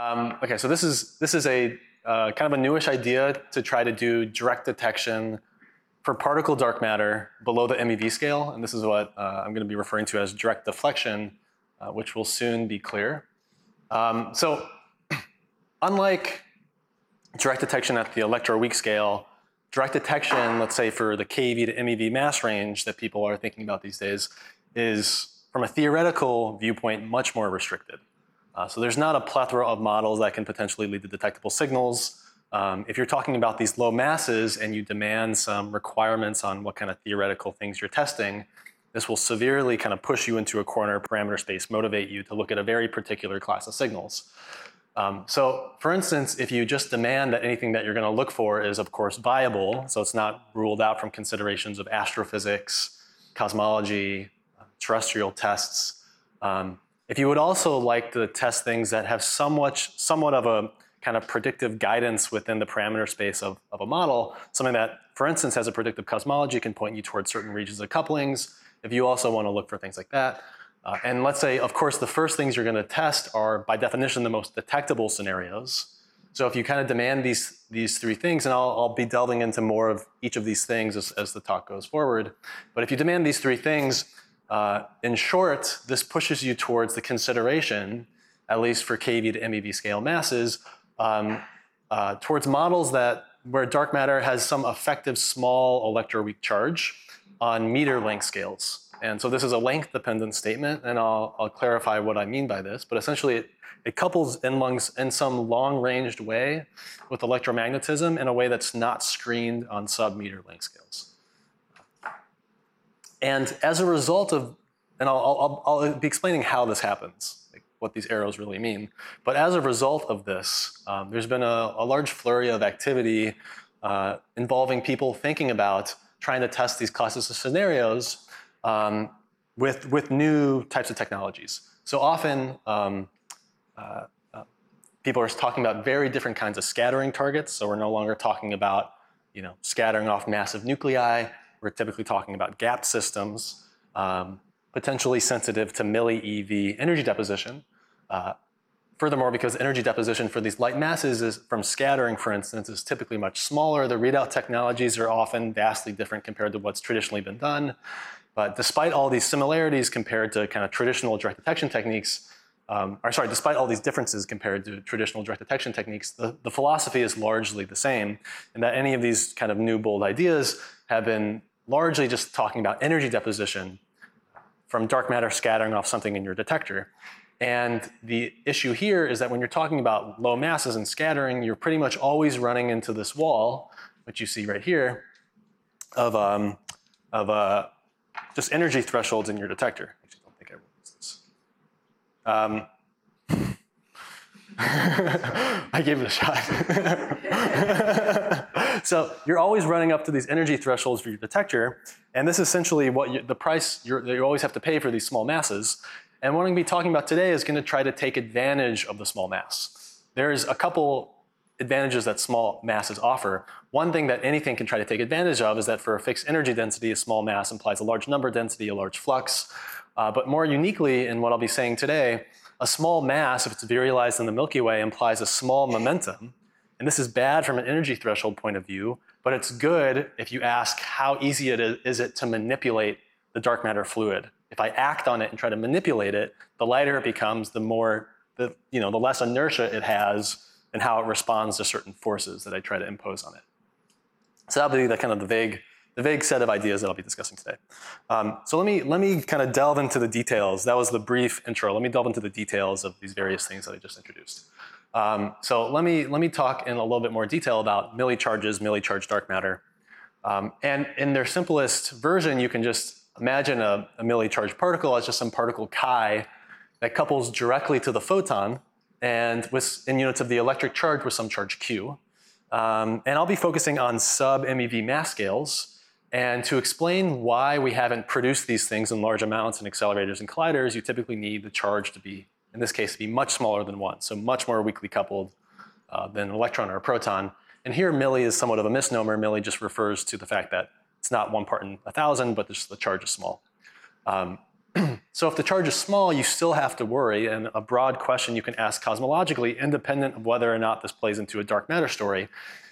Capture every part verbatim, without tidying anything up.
Um, okay, so this is this is a uh, kind of a newish idea to try to do direct detection for particle dark matter below the M E V scale, and this is what uh, I'm going to be referring to as direct deflection, uh, which will soon be clear. Um, so, unlike direct detection at the electroweak scale, direct detection, let's say for the K E V to M E V mass range that people are thinking about these days, is from a theoretical viewpoint much more restricted. Uh, so there's not a plethora of models that can potentially lead to detectable signals. Um, if you're talking about these low masses and you demand some requirements on what kind of theoretical things you're testing, this will severely kind of push you into a corner parameter space, motivate you to look at a very particular class of signals. Um, so for instance, if you just demand that anything that you're going to look for is of course viable, so it's not ruled out from considerations of astrophysics, cosmology, terrestrial tests. Um, if you would also like to test things that have somewhat, somewhat of a kind of predictive guidance within the parameter space of, of a model, something that, for instance, has a predictive cosmology, can point you towards certain regions of couplings, if you also want to look for things like that. Uh, and let's say, of course, the first things you're going to test are, by definition, the most detectable scenarios. So if you kind of demand these, these three things, and I'll, I'll be delving into more of each of these things as, as the talk goes forward, but if you demand these three things, uh, in short, this pushes you towards the consideration, at least for K E V to M E V scale masses, um, uh, towards models that where dark matter has some effective small electroweak charge on meter length scales. And so this is a length-dependent statement, and I'll, I'll clarify what I mean by this. But essentially, it, it couples NLUNs in some long-ranged way with electromagnetism in a way that's not screened on sub-meter length scales. And as a result of, and I'll, I'll, I'll be explaining how this happens, like what these arrows really mean. But as a result of this, um, there's been a, a large flurry of activity uh, involving people thinking about trying to test these classes of scenarios Um, with, with new types of technologies. So often, um, uh, uh, people are talking about very different kinds of scattering targets. So we're no longer talking about, you know, scattering off massive nuclei. We're typically talking about gapped systems, um, potentially sensitive to milli-E V energy deposition. Uh, furthermore, because energy deposition for these light masses is, from scattering, for instance, is typically much smaller, the readout technologies are often vastly different compared to what's traditionally been done. But despite all these similarities compared to kind of traditional direct detection techniques, um, or sorry, despite all these differences compared to traditional direct detection techniques, the, the philosophy is largely the same, and that any of these kind of new bold ideas have been largely just talking about energy deposition from dark matter scattering off something in your detector. And the issue here is that when you're talking about low masses and scattering, you're pretty much always running into this wall, which you see right here, of, um, of uh, just energy thresholds in your detector. Actually, I don't think I wrote this. Um, I gave it a shot. So you're always running up to these energy thresholds for your detector, and this is essentially what you, the price you're, that you always have to pay for these small masses. And what I'm going to be talking about today is going to try to take advantage of the small mass. There's a couple advantages that small masses offer. One thing that anything can try to take advantage of is that for a fixed energy density, a small mass implies a large number density, a large flux. Uh, but more uniquely, in what I'll be saying today, a small mass, if it's virialized in the Milky Way, implies a small momentum. And this is bad from an energy threshold point of view, but it's good if you ask how easy it is, is it to manipulate the dark matter fluid. If I act on it and try to manipulate it, the lighter it becomes, the more, the, you know, the less inertia it has and how it responds to certain forces that I try to impose on it. So that'll be the kind of the vague, the vague set of ideas that I'll be discussing today. Um, so let me, let me kind of delve into the details. That was the brief intro. Let me delve into the details of these various things that I just introduced. Um, so let me, let me talk in a little bit more detail about millicharges, millicharge dark matter. Um, and in their simplest version, you can just imagine a, a millicharged particle as just some particle chi that couples directly to the photon, and with, in units of the electric charge with some charge Q. Um, and I'll be focusing on sub-M E V mass scales. And to explain why we haven't produced these things in large amounts in accelerators and colliders, you typically need the charge to be, in this case, to be much smaller than one, so much more weakly coupled uh, than an electron or a proton. And here milli is somewhat of a misnomer. Milli just refers to the fact that it's not one part in a thousand, but just the charge is small. Um, So if the charge is small, you still have to worry, and a broad question you can ask cosmologically, independent of whether or not this plays into a dark matter story,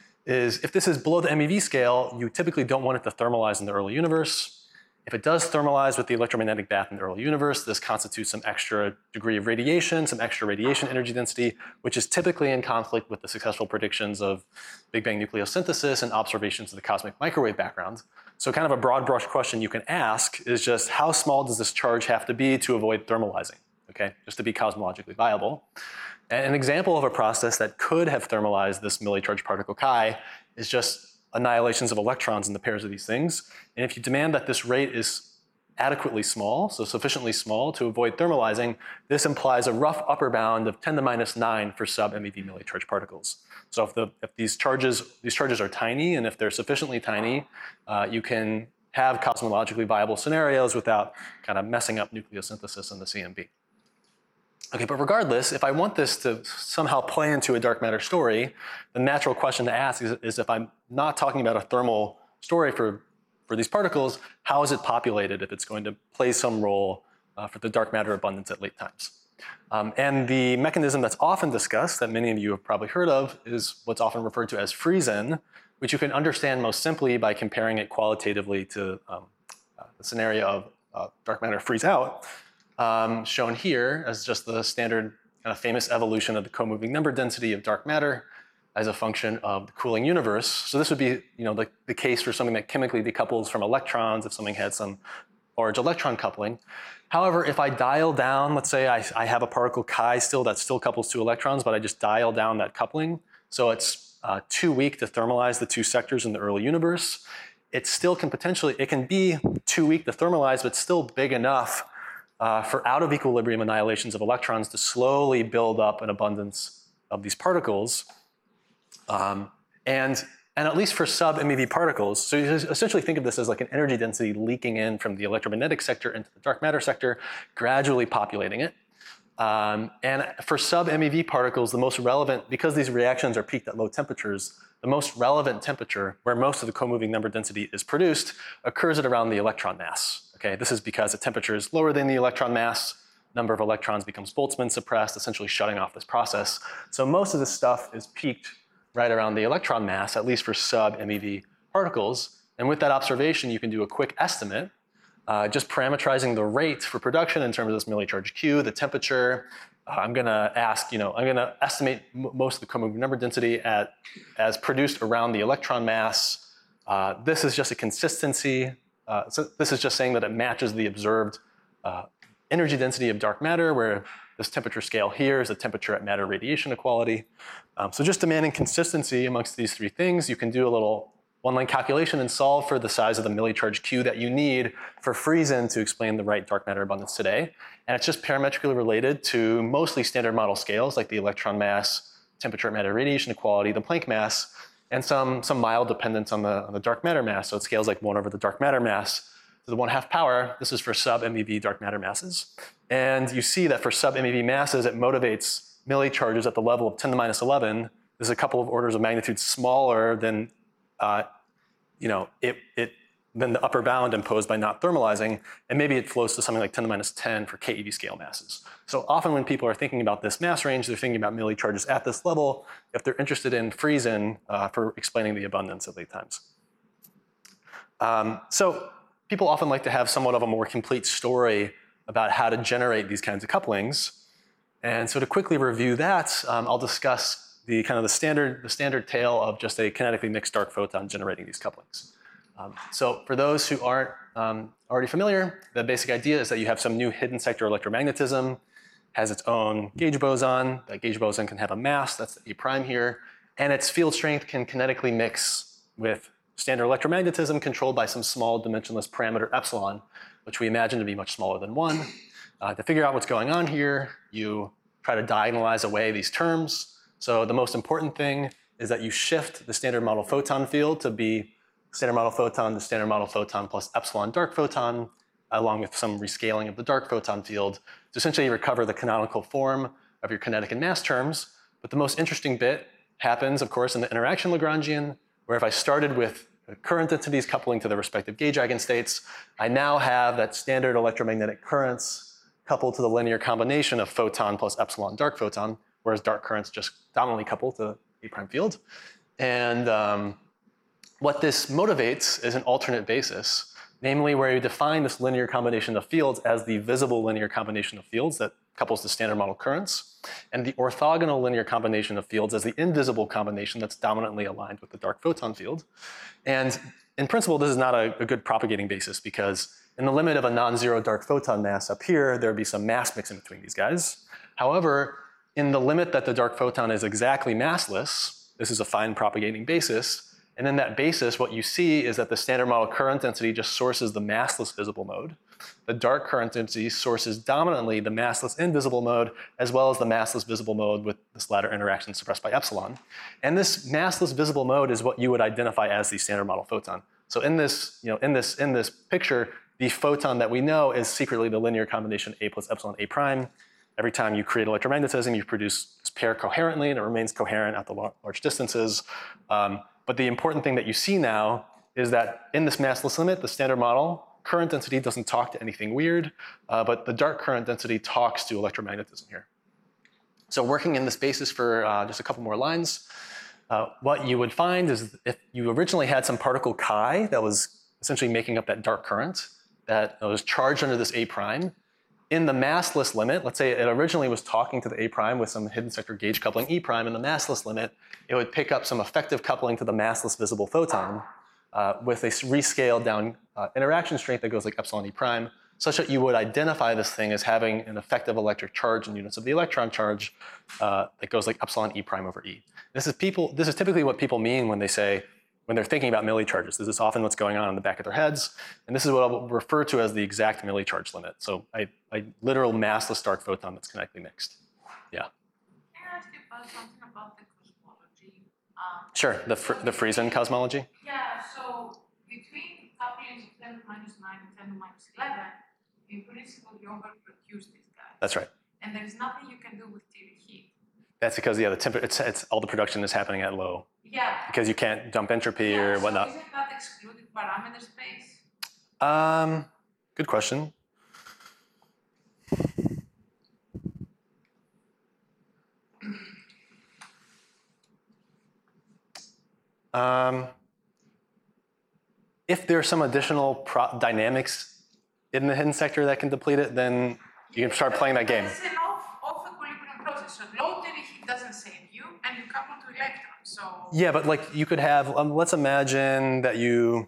is if this is below the M E V scale, you typically don't want it to thermalize in the early universe. If it does thermalize with the electromagnetic bath in the early universe, this constitutes some extra degree of radiation, some extra radiation energy density, which is typically in conflict with the successful predictions of Big Bang nucleosynthesis and observations of the cosmic microwave background. So kind of a broad brush question you can ask is just how small does this charge have to be to avoid thermalizing, okay, just to be cosmologically viable. And an example of a process that could have thermalized this milli-charged particle chi is just annihilations of electrons in the pairs of these things. And if you demand that this rate is adequately small, so sufficiently small to avoid thermalizing, this implies a rough upper bound of ten to the minus nine for sub-M E V milli-charged particles. So if, the, if these, charges, these charges are tiny, and if they're sufficiently tiny, uh, you can have cosmologically viable scenarios without kind of messing up nucleosynthesis in the C M B. Okay, but regardless, if I want this to somehow play into a dark matter story, the natural question to ask is, is if I'm not talking about a thermal story for, for these particles, how is it populated if it's going to play some role uh, for the dark matter abundance at late times? Um, and the mechanism that's often discussed, that many of you have probably heard of, is what's often referred to as freeze-in, which you can understand most simply by comparing it qualitatively to um, uh, the scenario of uh, dark matter freeze-out. Um, shown here as just the standard kind of famous evolution of the co-moving number density of dark matter as a function of the cooling universe. So this would be, you know, the, the case for something that chemically decouples from electrons if something had some large electron coupling. However, if I dial down, let's say I, I have a particle chi still that still couples two electrons, but I just dial down that coupling, so it's uh, too weak to thermalize the two sectors in the early universe, it still can potentially, it can be too weak to thermalize, but still big enough Uh, for out of equilibrium annihilations of electrons to slowly build up an abundance of these particles. Um, and, and at least for sub-M E V particles, so you essentially think of this as like an energy density leaking in from the electromagnetic sector into the dark matter sector, gradually populating it. Um, and for sub-M E V particles, the most relevant, because these reactions are peaked at low temperatures, the most relevant temperature where most of the co-moving number density is produced occurs at around the electron mass. Okay, this is because the temperature is lower than the electron mass, number of electrons becomes Boltzmann suppressed, essentially shutting off this process. So most of this stuff is peaked right around the electron mass, at least for sub-M E V particles. And with that observation, you can do a quick estimate, uh, just parameterizing the rate for production in terms of this milli-charged Q, the temperature. Uh, I'm gonna ask, you know, I'm gonna estimate m most of the co-moving number density at, as produced around the electron mass. Uh, this is just a consistency. Uh, so this is just saying that it matches the observed uh, energy density of dark matter, where this temperature scale here is the temperature at matter radiation equality. Um, so just demanding consistency amongst these three things, you can do a little one-line calculation and solve for the size of the milli-charged Q that you need for freeze-in to explain the right dark matter abundance today. And it's just parametrically related to mostly standard model scales like the electron mass, temperature at matter radiation equality, the Planck mass, and some, some mild dependence on the, on the dark matter mass. So it scales like one over the dark matter mass to the one half power. This is for sub-M E V dark matter masses. And you see that for sub-M E V masses, it motivates milli-charges at the level of ten to the minus eleven. This is a couple of orders of magnitude smaller than, uh, you know, it, it, than the upper bound imposed by not thermalizing, and maybe it flows to something like ten to the minus ten for K E V scale masses. So often when people are thinking about this mass range, they're thinking about milli-charges at this level if they're interested in freeze-in uh, for explaining the abundance at late times. Um, so people often like to have somewhat of a more complete story about how to generate these kinds of couplings. And so to quickly review that, um, I'll discuss the kind of the standard, the standard tale of just a kinetically mixed dark photon generating these couplings. Um, so for those who aren't um, already familiar, the basic idea is that you have some new hidden sector electromagnetism, has its own gauge boson. That gauge boson can have a mass, that's the A prime here, and its field strength can kinetically mix with standard electromagnetism controlled by some small dimensionless parameter epsilon, which we imagine to be much smaller than one. Uh, to figure out what's going on here, you try to diagonalize away these terms. So the most important thing is that you shift the standard model photon field to be standard model photon to standard model photon plus epsilon dark photon, along with some rescaling of the dark photon field to essentially recover the canonical form of your kinetic and mass terms. But the most interesting bit happens, of course, in the interaction Lagrangian, where if I started with current densities coupling to the respective gauge eigenstates, I now have that standard electromagnetic currents coupled to the linear combination of photon plus epsilon dark photon, whereas dark currents just dominantly couple to the A prime field. And um, what this motivates is an alternate basis, namely where you define this linear combination of fields as the visible linear combination of fields that couples to standard model currents, and the orthogonal linear combination of fields as the invisible combination that's dominantly aligned with the dark photon field. And in principle, this is not a, a good propagating basis because in the limit of a non-zero dark photon mass up here, there would be some mass mix in between these guys. However, in the limit that the dark photon is exactly massless, this is a fine propagating basis, and in that basis, what you see is that the standard model current density just sources the massless visible mode. The dark current density sources dominantly the massless invisible mode, as well as the massless visible mode with this latter interaction suppressed by epsilon. And this massless visible mode is what you would identify as the standard model photon. So in this, you know, in this, in this picture, the photon that we know is secretly the linear combination A plus epsilon A prime. Every time you create electromagnetism, you produce this pair coherently, and it remains coherent at the large distances. Um, but the important thing that you see now is that in this massless limit, the standard model current density doesn't talk to anything weird, uh, but the dark current density talks to electromagnetism here. So working in this basis for uh, just a couple more lines, uh, what you would find is if you originally had some particle chi that was essentially making up that dark current that was charged under this A prime, in the massless limit, let's say it originally was talking to the A prime with some hidden sector gauge coupling E prime, in the massless limit, it would pick up some effective coupling to the massless visible photon uh, with a rescaled down uh, interaction strength that goes like epsilon E prime, such that you would identify this thing as having an effective electric charge in units of the electron charge uh, that goes like epsilon E prime over E. This is people, this is typically what people mean when they say, when they're thinking about millicharges. This is often what's going on in the back of their heads. And this is what I'll refer to as the exact millicharge limit. So a, a literal massless dark photon that's kinetically mixed. Yeah. Can I ask you about something about the cosmology? Um, sure, the, fr the Friesen cosmology. Yeah, so between couplings of ten to the minus nine and ten to the minus eleven, in principle, you overproduce these guys. That's right. And there's nothing you can do with T V heat. That's because, yeah, the temp it's, it's all the production is happening at low. Yeah. Because you can't dump entropy yeah, or so whatnot. Isn't that excluded parameter space? Um, good question. Um, if there's some additional pro dynamics in the hidden sector that can deplete it, then you can start playing that game. It's an off, off equilibrium process. So low T V heat doesn't save you, and you couple to electrons. So yeah, but like you could have. Um, let's imagine that you.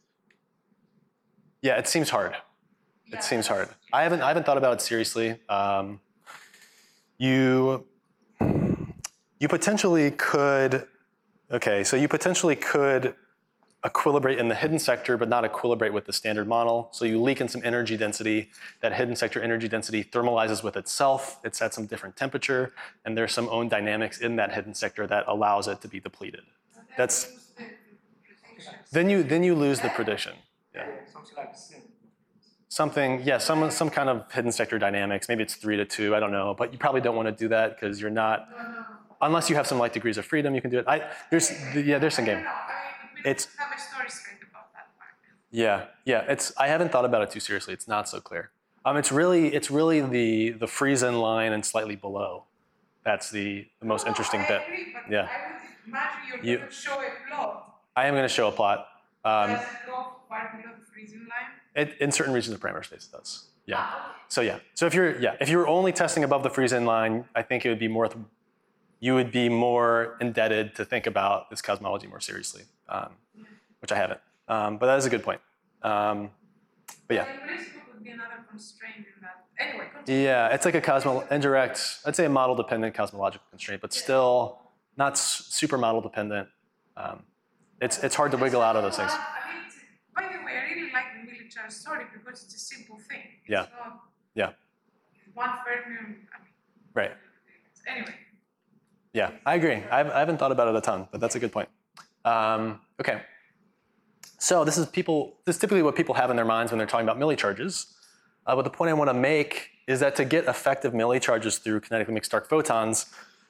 Yeah, it seems hard. yeah, It seems hard. I haven't. I haven't thought about it seriously. Um, you. You potentially could. Okay, so you potentially could equilibrate in the hidden sector, but not equilibrate with the standard model. So you leak in some energy density. That hidden sector energy density thermalizes with itself. It's at some different temperature, and there's some own dynamics in that hidden sector that allows it to be depleted. That's then you then you lose the prediction. Yeah. Something, yeah, some some kind of hidden sector dynamics. Maybe it's three to two. I don't know, but you probably don't want to do that because you're not. Unless you have some light degrees of freedom, you can do it. I there's yeah there's some game. It's have a story straight about that part. Yeah, yeah. It's I haven't thought about it too seriously. It's not so clear. Um, it's really it's really the the Friesen line and slightly below. That's the, the most no, interesting I bit. Agree, but Yeah. I would imagine you're You, going to show a plot. I am going to show a plot. Um, Does it go far below the Friesen line? it, in certain regions of parameter space, it does. Yeah. Ah, okay. So yeah. So if you're yeah if you're only testing above the Friesen line, I think it would be more. You would be more indebted to think about this cosmology more seriously, um, yeah. which I haven't. Um, but that is a good point. Um, but yeah. Well, in principle, would be another constraint in that. Anyway, continue. Yeah, it's like a cosmo indirect. I'd say a model-dependent cosmological constraint, but yeah. still not super model-dependent. Um, it's it's hard to wiggle out of those things. I mean, by the way, I really like the military story because it's a simple thing. It's yeah. Not yeah. One fermion. I mean, right. Anyway. Yeah, I agree. I've, I haven't thought about it a ton, but that's a good point. Um, okay. So this is people. This is typically what people have in their minds when they're talking about millicharges. Uh, but the point I want to make is that to get effective millicharges through kinetically mixed dark photons,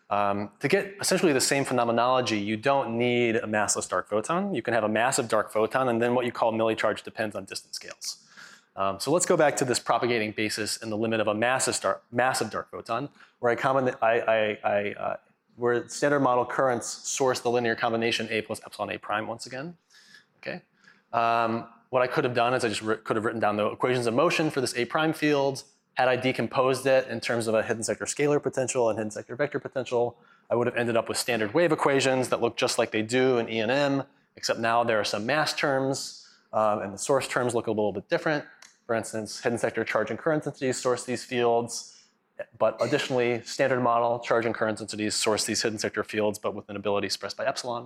Um, to get essentially the same phenomenology, you don't need a massless dark photon. You can have a massive dark photon, and then what you call millicharge depends on distance scales. Um, so let's go back to this propagating basis in the limit of a massive dark, massive dark photon, where I, combine, I, I, I uh, where standard model currents source the linear combination A plus epsilon A prime once again. Okay. Um, what I could have done is I just could have written down the equations of motion for this A prime field. Had I decomposed it in terms of a hidden sector scalar potential and hidden sector vector potential, I would have ended up with standard wave equations that look just like they do in E and M, except now there are some mass terms, um, and the source terms look a little bit different. For instance, hidden sector charge and current densities source these fields, but additionally, standard model charge and current densities source these hidden sector fields, but with an ability expressed by epsilon.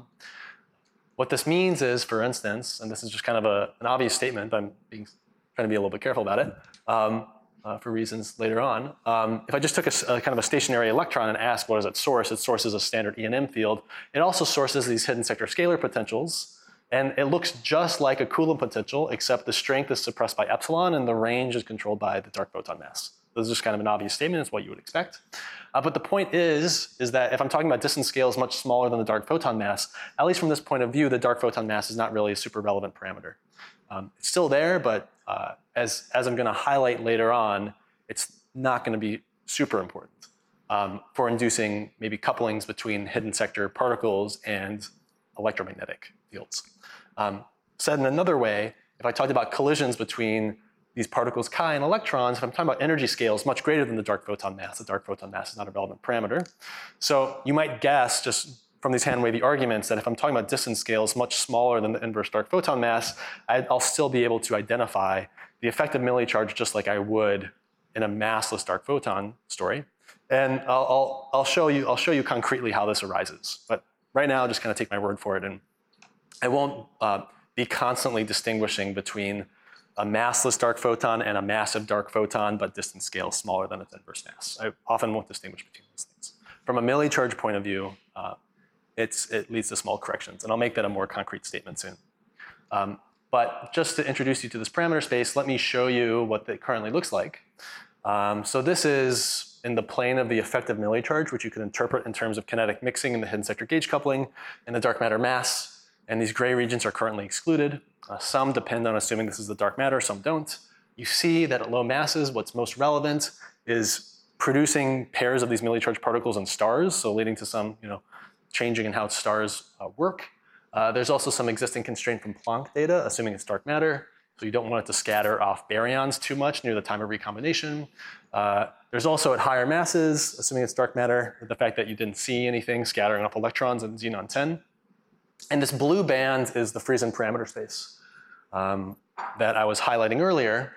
What this means is, for instance, and this is just kind of a, an obvious statement, I'm being, trying to be a little bit careful about it, um, uh, for reasons later on. Um, if I just took a, a kind of a stationary electron and asked what does it source, it sources a standard E and M field. It also sources these hidden sector scalar potentials, and it looks just like a Coulomb potential, except the strength is suppressed by epsilon and the range is controlled by the dark photon mass. This is just kind of an obvious statement, it's what you would expect. Uh, but the point is, is that if I'm talking about distance scales much smaller than the dark photon mass, at least from this point of view, the dark photon mass is not really a super relevant parameter. Um, it's still there, but uh, as, as I'm gonna highlight later on, it's not gonna be super important um, for inducing maybe couplings between hidden sector particles and electromagnetic fields. Um, said in another way, if I talked about collisions between these particles chi and electrons, if I'm talking about energy scales much greater than the dark photon mass, the dark photon mass is not a relevant parameter. So you might guess just from these hand-wavy arguments that if I'm talking about distance scales much smaller than the inverse dark photon mass, I'll still be able to identify the effective millicharge just like I would in a massless dark photon story. And I'll, I'll, I'll, show you, I'll show you concretely how this arises. But right now, just kind of take my word for it. And I won't uh, be constantly distinguishing between a massless dark photon and a massive dark photon, but distance scale smaller than its inverse mass. I often won't distinguish between those things. From a millicharge point of view, uh, it's, it leads to small corrections. And I'll make that a more concrete statement soon. Um, but just to introduce you to this parameter space, let me show you what it currently looks like. Um, so this is in the plane of the effective millicharge, which you can interpret in terms of kinetic mixing in the hidden sector gauge coupling and the dark matter mass. And these gray regions are currently excluded. Uh, some depend on assuming this is the dark matter, some don't. You see that at low masses, what's most relevant is producing pairs of these millicharge particles in stars, so leading to some you know, changing in how stars uh, work. Uh, there's also some existing constraint from Planck data, assuming it's dark matter. So you don't want it to scatter off baryons too much near the time of recombination. Uh, there's also at higher masses, assuming it's dark matter, the fact that you didn't see anything scattering off electrons in xenon ten. And this blue band is the Friesen parameter space um, that I was highlighting earlier.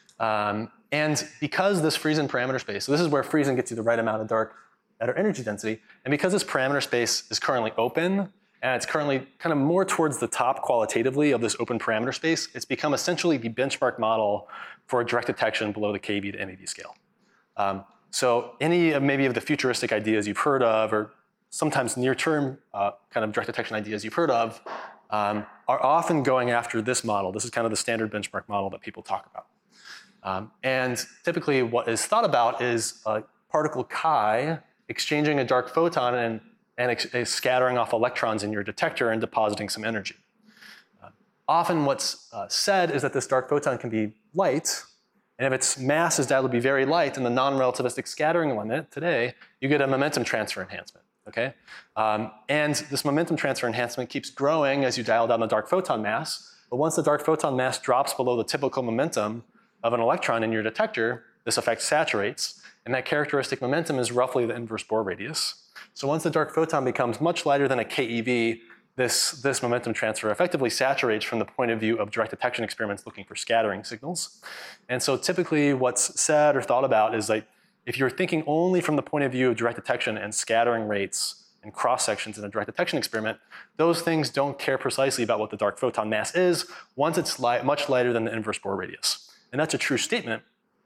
Um, and because this Friesen parameter space, so this is where Friesen gets you the right amount of dark matter energy density, and because this parameter space is currently open, and it's currently kind of more towards the top qualitatively of this open parameter space, it's become essentially the benchmark model for direct detection below the K E V to M E V scale. Um, so any of maybe of the futuristic ideas you've heard of, or sometimes near-term uh, kind of direct detection ideas you've heard of, um, are often going after this model. This is kind of the standard benchmark model that people talk about. Um, and typically what is thought about is a particle chi exchanging a dark photon and, and ex scattering off electrons in your detector and depositing some energy. Uh, often what's uh, said is that this dark photon can be light, and if its mass is doubted to be very light in the non-relativistic scattering limit today, you get a momentum transfer enhancement. Okay? Um, and this momentum transfer enhancement keeps growing as you dial down the dark photon mass, but once the dark photon mass drops below the typical momentum of an electron in your detector, this effect saturates, and that characteristic momentum is roughly the inverse Bohr radius. So once the dark photon becomes much lighter than a K E V, this, this momentum transfer effectively saturates from the point of view of direct detection experiments looking for scattering signals. And so typically what's said or thought about is like, if you're thinking only from the point of view of direct detection and scattering rates and cross sections in a direct detection experiment, those things don't care precisely about what the dark photon mass is once it's light, much lighter than the inverse Bohr radius. And that's a true statement.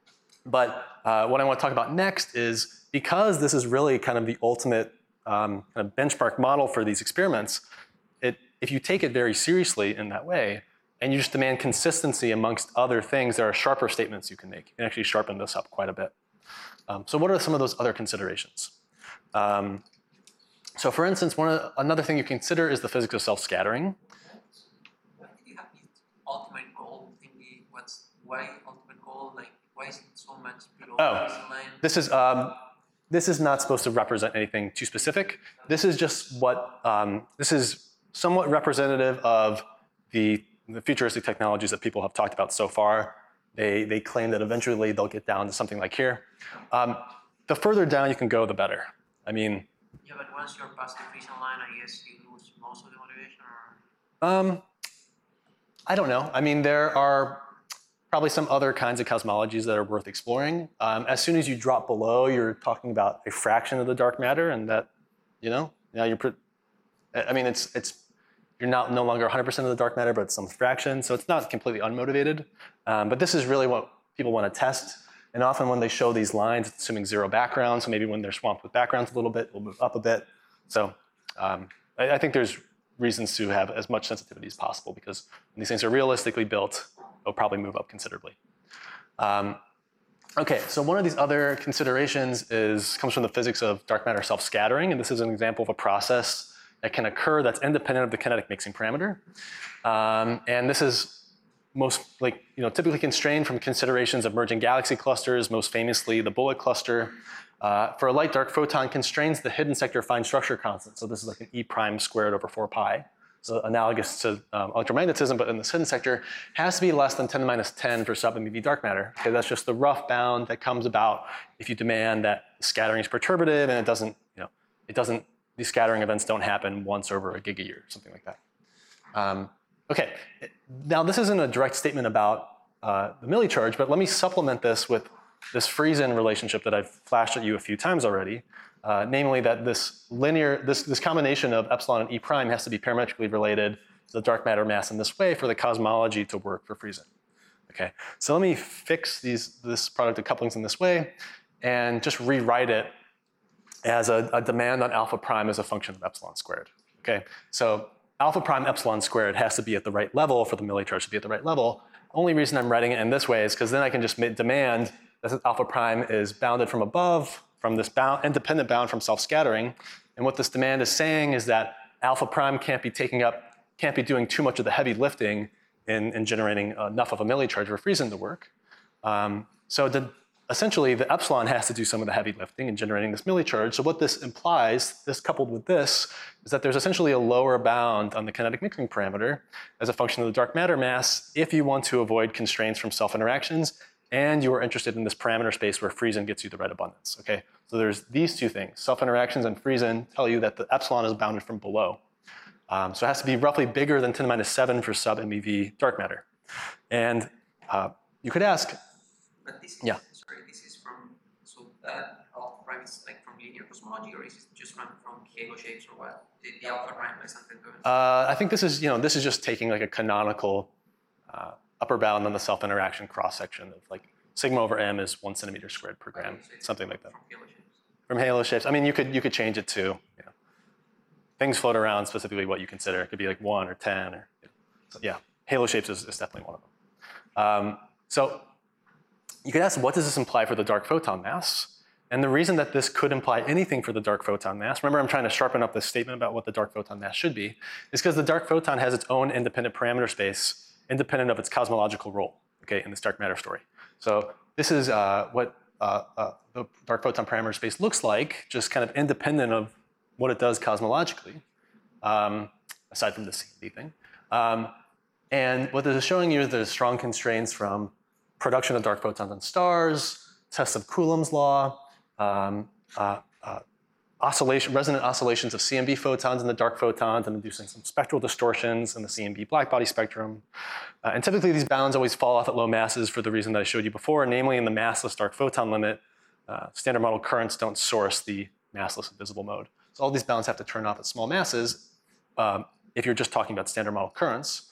But uh, what I want to talk about next is because this is really kind of the ultimate um, kind of benchmark model for these experiments, it, if you take it very seriously in that way, and you just demand consistency amongst other things, there are sharper statements you can make. You can actually sharpen this up quite a bit. Um, so what are some of those other considerations? Um, So for instance, one of, another thing you consider is the physics of self-scattering. Why did you have this ultimate goal thingy? What's why ultimate goal? Like why is it so much below Oh, the baseline? This is um, this is not supposed to represent anything too specific. This is just what um, this is somewhat representative of the, the futuristic technologies that people have talked about so far. They they claim that eventually they'll get down to something like here. Um, the further down you can go, the better. I mean. Yeah, but once you're past the freezing line, I guess you lose most of the motivation. Or... Um, I don't know. I mean, there are probably some other kinds of cosmologies that are worth exploring. Um, as soon as you drop below, you're talking about a fraction of the dark matter, and that, you know, now you're. Pre- I mean, it's it's you're not no longer one hundred percent of the dark matter, but it's some fraction, so it's not completely unmotivated. Um, but this is really what people want to test. And often when they show these lines, it's assuming zero background, so maybe when they're swamped with backgrounds a little bit, it'll move up a bit. So um, I, I think there's reasons to have as much sensitivity as possible, because when these things are realistically built, they'll probably move up considerably. Um, okay, so one of these other considerations is comes from the physics of dark matter self-scattering, and this is an example of a process that can occur that's independent of the kinetic mixing parameter. Um, and this is most like, you know, typically constrained from considerations of merging galaxy clusters, most famously the Bullet cluster. Uh, for a light dark photon constrains the hidden sector fine structure constant. So this is like an E prime squared over four pi. So analogous to um, electromagnetism, but in this hidden sector, has to be less than ten to the minus ten for sub-M E V dark matter. Okay, that's just the rough bound that comes about if you demand that scattering is perturbative and it doesn't, you know, it doesn't, these scattering events don't happen once over a gigayear, something like that. Um, Okay, now this isn't a direct statement about uh, the Milli charge, but let me supplement this with this Friesen relationship that I've flashed at you a few times already, uh, namely that this linear, this, this combination of epsilon and E prime has to be parametrically related to the dark matter mass in this way for the cosmology to work for Friesen. Okay, so let me fix these, this product of couplings in this way and just rewrite it as a, a demand on alpha prime as a function of epsilon squared. Okay, so alpha prime epsilon squared has to be at the right level for the Milli charge to be at the right level. Only reason I'm writing it in this way is because then I can just demand that alpha prime is bounded from above, from this bound, independent bound from self-scattering. And what this demand is saying is that alpha prime can't be taking up, can't be doing too much of the heavy lifting in, in generating enough of a Milli charge for Friesen to work. Um, so the, essentially, the epsilon has to do some of the heavy lifting in generating this Milli charge. So what this implies, this coupled with this, is that there's essentially a lower bound on the kinetic mixing parameter as a function of the dark matter mass if you want to avoid constraints from self-interactions and you are interested in this parameter space where Friesen gets you the right abundance. Okay, so there's these two things. Self-interactions and Friesen tell you that the epsilon is bounded from below. Um, so it has to be roughly bigger than ten to the minus seven for sub-M E V dark matter. And uh, you could ask, but this is, yeah. Sorry, this is from, so that alpha prime is like from linear cosmology, or is it just from, from halo shapes or what? The, the alpha prime by something going? Uh, I think this is, you know, this is just taking like a canonical uh, upper bound on the self-interaction cross-section of like sigma over m is one centimeter squared per gram, okay, so something like that. From halo shapes. From halo shapes. I mean, you could you could change it to, you know, things float around specifically what you consider. It could be like one or ten or, you know. So yeah, halo shapes is, is definitely one of them. Um, so you could ask, what does this imply for the dark photon mass? And the reason that this could imply anything for the dark photon mass, remember I'm trying to sharpen up this statement about what the dark photon mass should be, is because the dark photon has its own independent parameter space, independent of its cosmological role, okay, in this dark matter story. So this is uh, what uh, uh, the dark photon parameter space looks like, just kind of independent of what it does cosmologically, um, aside from the C M B thing. Um, and what this is showing you is there's strong constraints from production of dark photons on stars, tests of Coulomb's law, um, uh, uh, oscillation, resonant oscillations of C M B photons in the dark photons and inducing some spectral distortions in the C M B blackbody spectrum. Uh, and typically these bounds always fall off at low masses for the reason that I showed you before, namely in the massless dark photon limit, uh, standard model currents don't source the massless invisible mode. So all these bounds have to turn off at small masses um, if you're just talking about standard model currents.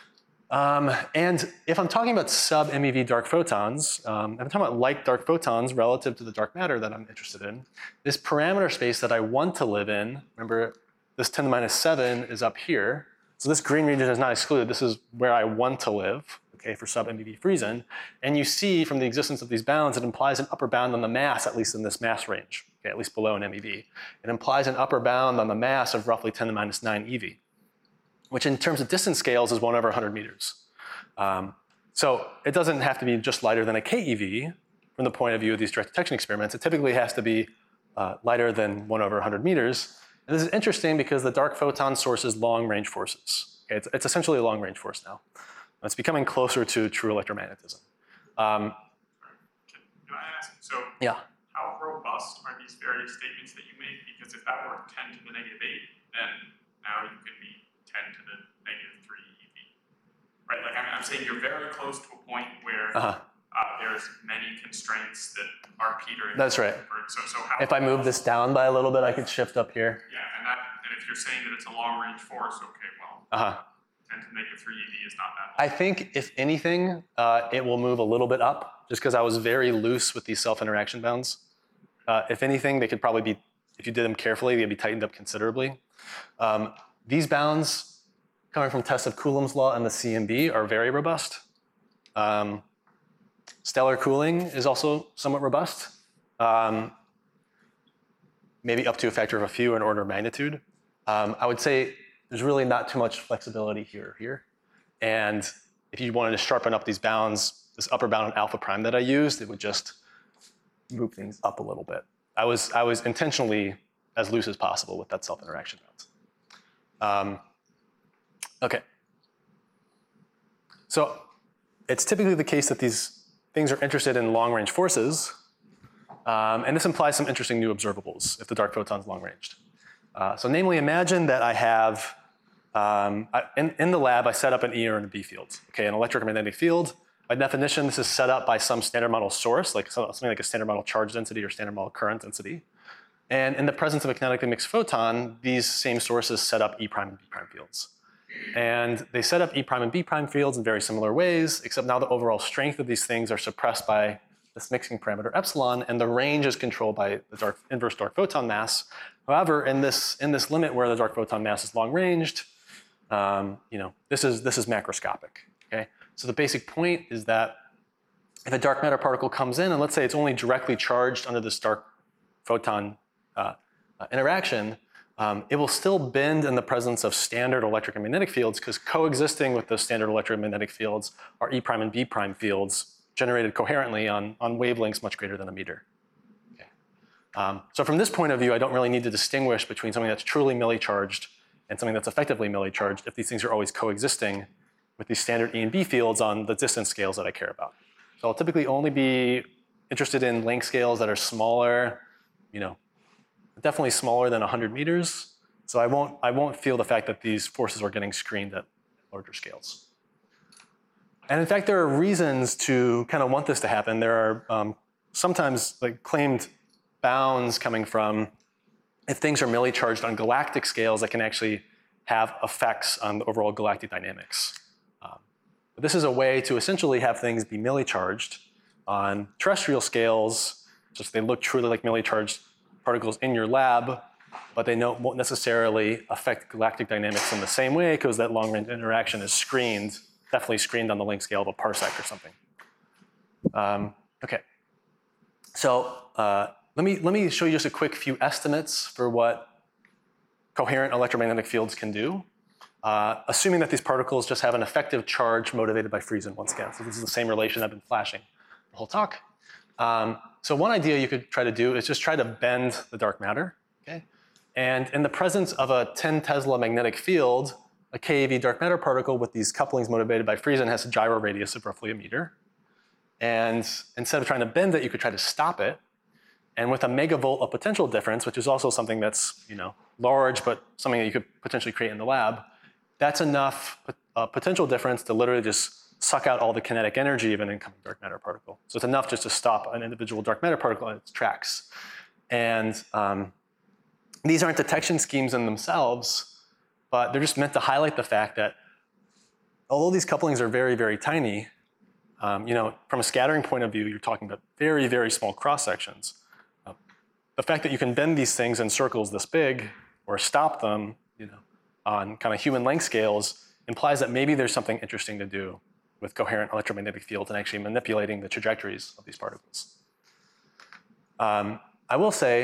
Um, and if I'm talking about sub-M E V dark photons, um, if I'm talking about light dark photons relative to the dark matter that I'm interested in, this parameter space that I want to live in, remember this ten to the minus seven is up here. So this green region is not excluded. This is where I want to live, okay, for sub-M E V Friesen. And you see from the existence of these bounds, it implies an upper bound on the mass, at least in this mass range. okay, at least below an MeV. It implies an upper bound on the mass of roughly ten to the minus nine eV, which in terms of distance scales is one over one hundred meters. Um, so it doesn't have to be just lighter than a keV from the point of view of these direct detection experiments. It typically has to be uh, lighter than one over one hundred meters. And this is interesting because the dark photon source is long-range forces. Okay, it's, it's essentially a long-range force now. It's becoming closer to true electromagnetism. Um, Can I ask, so yeah. how robust are these various statements that you make? Because if that were ten to the negative eight, then now you could be ten to the negative three eV. Right, like I'm, I'm saying you're very close to a point where Uh-huh. uh, there's many constraints that are petering. That's right. So, so how If I move this down by a little bit, I could shift up here. Yeah, and that, and if you're saying that it's a long-range force, okay, well, Uh-huh. ten to the negative three eV is not that I long. think, if anything, uh, it will move a little bit up, just because I was very loose with these self-interaction bounds. Uh, if anything, they could probably be, if you did them carefully, they'd be tightened up considerably. Um, these bounds, coming from tests of Coulomb's law and the C M B, are very robust. Um, stellar cooling is also somewhat robust. Um, maybe up to a factor of a few in order of magnitude. Um, I would say there's really not too much flexibility here or here. And if you wanted to sharpen up these bounds, this upper bound on alpha prime that I used, it would just move things up a little bit. I was, I was intentionally as loose as possible with that self-interaction bounds. Um, okay. So it's typically the case that these things are interested in long-range forces. Um, and this implies some interesting new observables if the dark photon's long-ranged. Uh, so namely, imagine that I have, um, I, in, in the lab, I set up an E or an B field, okay, an electromagnetic field. By definition, this is set up by some standard model source, like something like a standard model charge density or standard model current density. And in the presence of a kinetically mixed photon, these same sources set up E prime and B prime fields. And they set up E prime and B prime fields in very similar ways, except now the overall strength of these things are suppressed by this mixing parameter epsilon, and the range is controlled by the dark, inverse dark photon mass. However, in this, in this limit where the dark photon mass is long-ranged, um, you know, this is, this is macroscopic, okay? So the basic point is that if a dark matter particle comes in, and let's say it's only directly charged under this dark photon uh, uh, interaction, um, it will still bend in the presence of standard electric and magnetic fields, because coexisting with those standard electromagnetic fields are E prime and B prime fields generated coherently on, on wavelengths much greater than a meter. Okay. Um, so from this point of view, I don't really need to distinguish between something that's truly Milli charged and something that's effectively Milli charged if these things are always coexisting with these standard E and B fields on the distance scales that I care about. So I'll typically only be interested in length scales that are smaller, you know, definitely smaller than one hundred meters. So I won't, I won't feel the fact that these forces are getting screened at larger scales. And in fact, there are reasons to kind of want this to happen. There are um, sometimes like claimed bounds coming from if things are Milli charged on galactic scales that can actually have effects on the overall galactic dynamics. Um, but this is a way to essentially have things be Milli charged on terrestrial scales, just they look truly like Milli charged particles in your lab, but they don't, won't necessarily affect galactic dynamics in the same way because that long-range interaction is screened, definitely screened on the length scale of a parsec or something. Um, okay, so uh, let me let me show you just a quick few estimates for what coherent electromagnetic fields can do, uh, assuming that these particles just have an effective charge motivated by Friesen once again. So this is the same relation I've been flashing the whole talk. Um, so one idea you could try to do is just try to bend the dark matter, okay? And in the presence of a ten Tesla magnetic field, a keV dark matter particle with these couplings motivated by Friesen has a gyro radius of roughly a meter. And instead of trying to bend it, you could try to stop it. And with a megavolt of potential difference, which is also something that's, you know, large, but something that you could potentially create in the lab, that's enough uh, potential difference to literally just suck out all the kinetic energy of an incoming dark matter particle. So it's enough just to stop an individual dark matter particle in its tracks. And um, these aren't detection schemes in themselves, but they're just meant to highlight the fact that although these couplings are very, very tiny, um, you know, from a scattering point of view, you're talking about very, very small cross sections. Uh, the fact that you can bend these things in circles this big or stop them, you know, on kind of human length scales implies that maybe there's something interesting to do with coherent electromagnetic fields and actually manipulating the trajectories of these particles. Um, I will say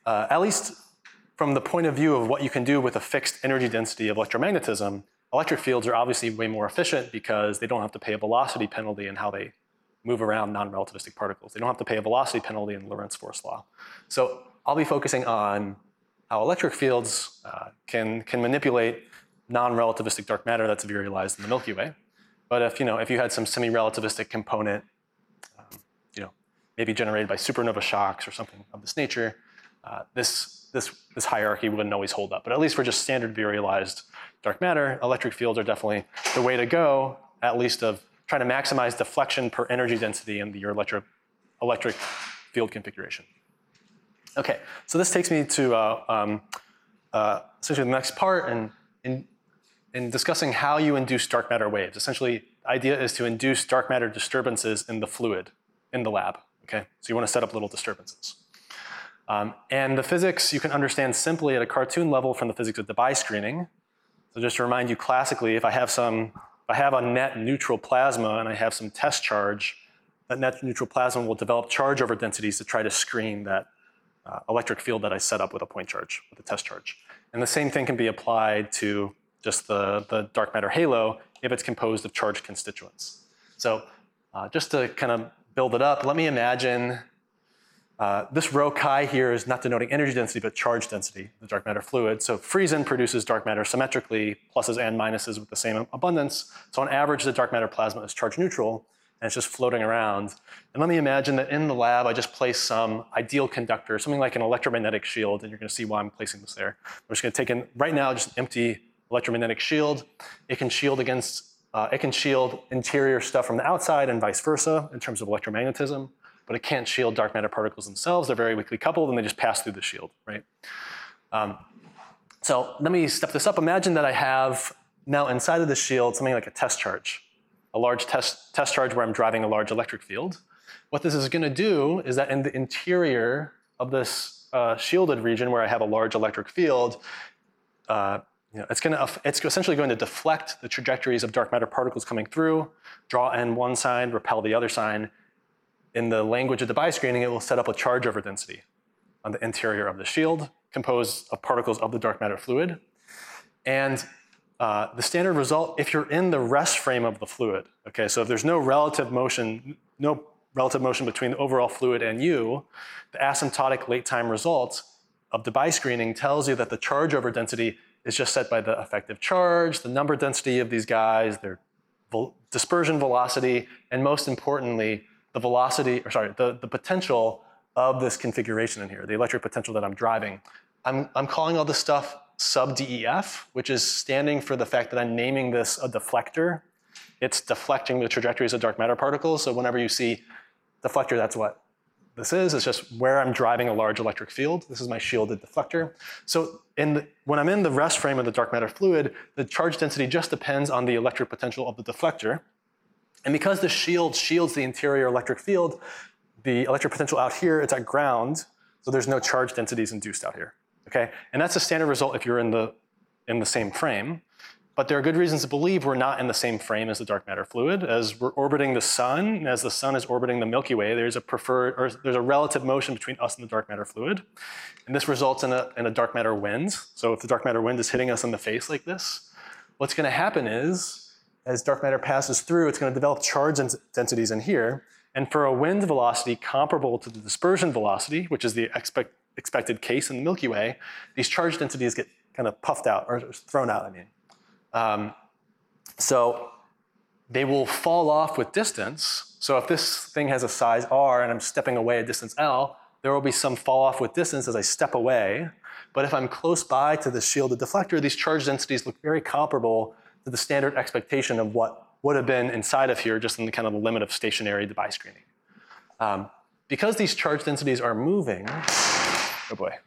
uh, at least from the point of view of what you can do with a fixed energy density of electromagnetism, electric fields are obviously way more efficient because they don't have to pay a velocity penalty in how they move around non-relativistic particles. They don't have to pay a velocity penalty in Lorentz force law. So I'll be focusing on how electric fields uh, can, can manipulate non-relativistic dark matter that's virialized in the Milky Way. But if you know, if you had some semi-relativistic component, um, you know, maybe generated by supernova shocks or something of this nature, uh, this, this, this hierarchy wouldn't always hold up. But at least for just standard virialized dark matter, electric fields are definitely the way to go, at least of trying to maximize deflection per energy density in your electric, electric field configuration. Okay, so this takes me to uh, um, uh, essentially the next part, and in, in discussing how you induce dark matter waves. Essentially, the idea is to induce dark matter disturbances in the fluid, in the lab, okay? So you want to set up little disturbances. Um, and the physics you can understand simply at a cartoon level from the physics of Debye screening. So just to remind you classically, if I have some, if I have a net neutral plasma and I have some test charge, that net neutral plasma will develop charge over densities to try to screen that uh, electric field that I set up with a point charge, with a test charge. And the same thing can be applied to just the, the dark matter halo if it's composed of charged constituents. So uh, just to kind of build it up, let me imagine uh, this rho chi here is not denoting energy density, but charge density, the dark matter fluid. So Friesen produces dark matter symmetrically, pluses and minuses with the same abundance. So on average, the dark matter plasma is charge neutral, and it's just floating around. And let me imagine that in the lab, I just place some ideal conductor, something like an electromagnetic shield, and you're gonna see why I'm placing this there. I'm just gonna take in, right now, just an empty electromagnetic shield. It can shield against, uh, it can shield interior stuff from the outside and vice versa in terms of electromagnetism, but it can't shield dark matter particles themselves. They're very weakly coupled and they just pass through the shield, right? Um, so let me step this up. Imagine that I have now inside of the shield something like a test charge, a large test, test charge where I'm driving a large electric field. What this is gonna do is that in the interior of this uh, shielded region where I have a large electric field, uh, you know, it's, gonna, it's essentially going to deflect the trajectories of dark matter particles coming through, draw in one side, repel the other side. In the language of Debye screening, it will set up a charge over density on the interior of the shield, composed of particles of the dark matter fluid. And uh, the standard result, if you're in the rest frame of the fluid, okay, so if there's no relative motion, no relative motion between the overall fluid and you, the asymptotic late time result of Debye screening tells you that the charge over density is just set by the effective charge, the number density of these guys, their dispersion velocity, and most importantly, the velocity, or sorry, the, the potential of this configuration in here, the electric potential that I'm driving. I'm, I'm calling all this stuff sub D E F, which is standing for the fact that I'm naming this a deflector. It's deflecting the trajectories of dark matter particles. So whenever you see deflector, that's what this is. It's just where I'm driving a large electric field. This is my shielded deflector. So in the, when I'm in the rest frame of the dark matter fluid, the charge density just depends on the electric potential of the deflector. And because the shield shields the interior electric field, the electric potential out here, it's at ground, so there's no charge densities induced out here, okay? And that's a standard result if you're in the, in the same frame. But there are good reasons to believe we're not in the same frame as the dark matter fluid. As we're orbiting the sun, and as the sun is orbiting the Milky Way, there's a preferred, or there's a relative motion between us and the dark matter fluid. And this results in a, in a dark matter wind. So if the dark matter wind is hitting us in the face like this, what's gonna happen is, as dark matter passes through, it's gonna develop charge densities in here. And for a wind velocity comparable to the dispersion velocity, which is the expect, expected case in the Milky Way, these charge densities get kind of puffed out, or thrown out, I mean. Um, so they will fall off with distance. So if this thing has a size R and I'm stepping away a distance L, there will be some fall off with distance as I step away. But if I'm close by to the shielded deflector, these charge densities look very comparable to the standard expectation of what would have been inside of here, just in the kind of the limit of stationary Debye screening. Um, because these charge densities are moving, oh boy.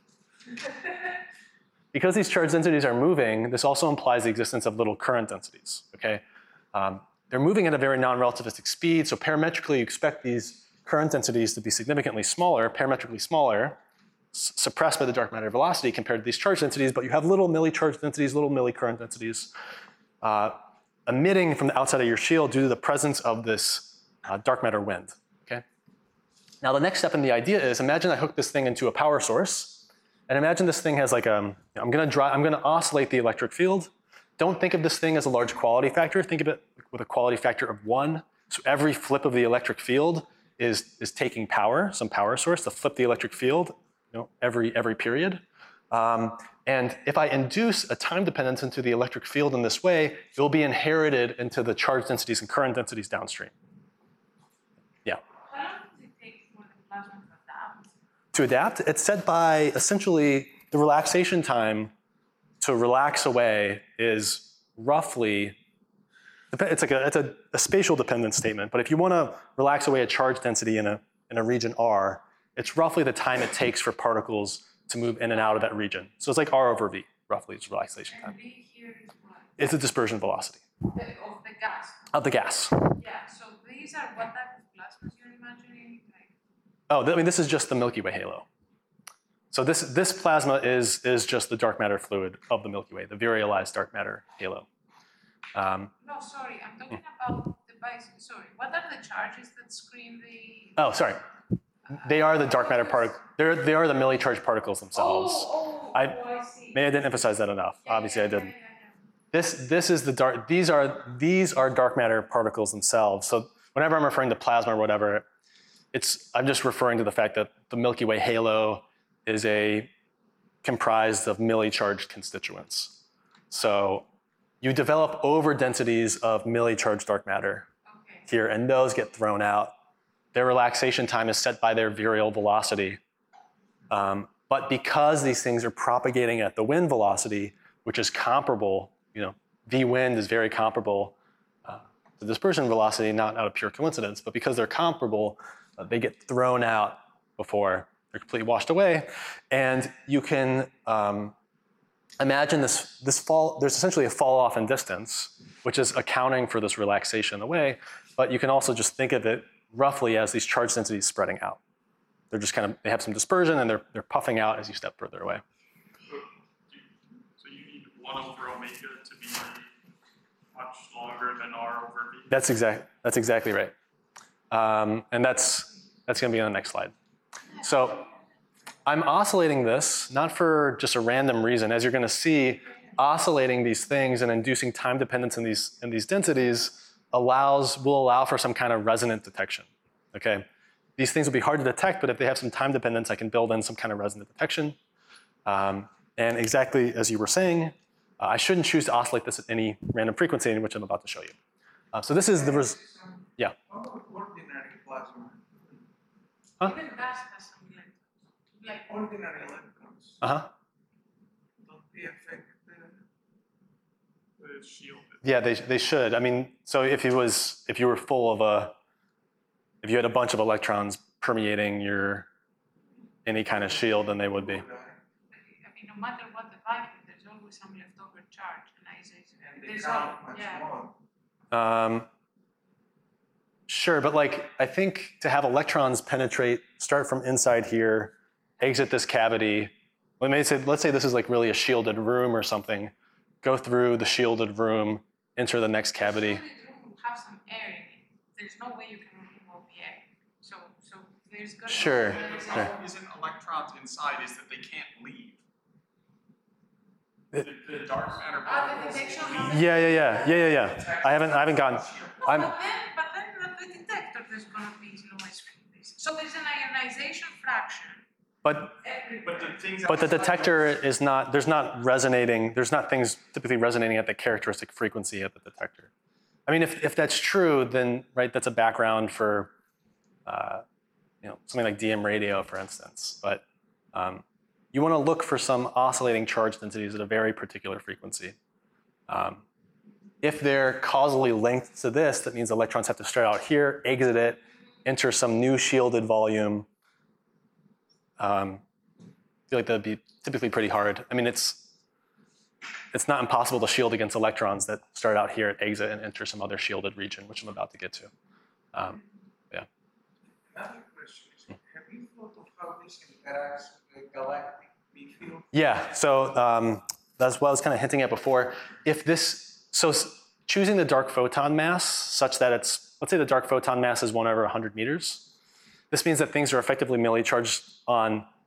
Because these charge densities are moving, this also implies the existence of little current densities, okay? Um, they're moving at a very non-relativistic speed, so parametrically you expect these current densities to be significantly smaller, parametrically smaller, suppressed by the dark matter velocity compared to these charge densities, but you have little milli-charge densities, little milli-current densities uh, emitting from the outside of your shield due to the presence of this uh, dark matter wind, okay? Now the next step in the idea is, imagine I hook this thing into a power source, And imagine this thing has like a, I'm gonna draw, I'm gonna oscillate the electric field. Don't think of this thing as a large quality factor. Think of it with a quality factor of one. So every flip of the electric field is, is taking power, some power source to flip the electric field, you know, every, every period. Um, and if I induce a time dependence into the electric field in this way, it will be inherited into the charge densities and current densities downstream. Yeah. How long does it take for the plasma to adapt? To adapt, it's set by essentially the relaxation time to relax away is roughly, it's like a, it's a, a spatial dependence statement, but if you want to relax away a charge density in a, in a region R, it's roughly the time it takes for particles to move in and out of that region. So it's like R over V, roughly, it's relaxation time. And V here is what? It's the dispersion velocity The, of the gas. of the gas. Yeah, so these are what type of plasmas you're imagining? Like, Oh, I mean, this is just the Milky Way halo. So this, this plasma is, is just the dark matter fluid of the Milky Way, the virialized dark matter halo. Um, no, sorry, I'm talking about the bison. Sorry, what are the charges that screen the? oh, sorry. They are the dark matter particle. They're, they are the milli charged particles themselves. Oh, oh, I- oh, I see. Maybe I didn't emphasize that enough. Yeah, Obviously, yeah, I didn't. yeah, yeah, yeah. This, this is the dark, these are, these are dark matter particles themselves. So whenever I'm referring to plasma or whatever, it's, I'm just referring to the fact that the Milky Way halo is a comprised of milli-charged constituents. So you develop over densities of milli-charged dark matter Okay. here, and those get thrown out. Their relaxation time is set by their virial velocity. Um, but because these things are propagating at the wind velocity, which is comparable, you know, V wind is very comparable uh, to dispersion velocity, not out of pure coincidence, but because they're comparable, uh, they get thrown out before they're completely washed away. And you can um, imagine this, this fall, there's essentially a fall off in distance, which is accounting for this relaxation away, but you can also just think of it roughly as these charge densities spreading out. They're just kind of, they have some dispersion and they're, they're puffing out as you step further away. So you, so you need one over omega to be much longer than R over V? That's, exact, that's exactly right. Um, and that's, that's gonna be on the next slide. So I'm oscillating this, not for just a random reason. As you're gonna see, oscillating these things and inducing time dependence in these, in these densities allows, will allow for some kind of resonant detection, okay? These things will be hard to detect, but if they have some time dependence, I can build in some kind of resonant detection. Um, and exactly as you were saying, uh, I shouldn't choose to oscillate this at any random frequency, which I'm about to show you. Uh, so this is the, res yeah. How about ordinary plasma? Huh? Even gas has some electrons. Like, Ordinary electrons, Uh-huh. don't they affect the, But it's shielded. Yeah, they, they should. I mean, so if it was, if you were full of a, if you had a bunch of electrons permeating your, any kind of shield, then they would be. I mean, no matter what the vacuum, there's always some leftover charge. And I say, and they there's count al- much yeah. more? Um, sure, but like, I think to have electrons penetrate, start from inside here, exit this cavity, let me say, let's say this is like really a shielded room or something, go through the shielded room, enter the next cavity. Shielded room will have some air in it. There's no way you can remove the air. So, so there's gonna Sure, be The sure. problem isn't electrons inside, is that they can't leave. The, the dark matter Ah, the particles detection leave. of the- Yeah, yeah, yeah, yeah, yeah, yeah. I haven't, I haven't gotten, No, I'm, but then, but then at the detector there's gonna be noise from this. So there's an ionization fraction but everywhere. But the things But the outside- detector is not, there's not resonating, there's not things typically resonating at the characteristic frequency at the detector. I mean, if, if that's true, then, right, that's a background for, uh, you know, something like D M radio, for instance. But um, you want to look for some oscillating charge densities at a very particular frequency. Um, if they're causally linked to this, that means electrons have to start out here, exit it, enter some new shielded volume. Um, I feel like that'd be typically pretty hard. I mean, it's it's not impossible to shield against electrons that start out here at exit and enter some other shielded region, which I'm about to get to. Um, yeah. Another question is, have you thought of how this interacts with the galactic B field? Yeah. So um, that's what I was kind of hinting at before. If this, so s- choosing the dark photon mass such that it's, let's say the dark photon mass is one over one hundred meters. This means that things are effectively milli charged on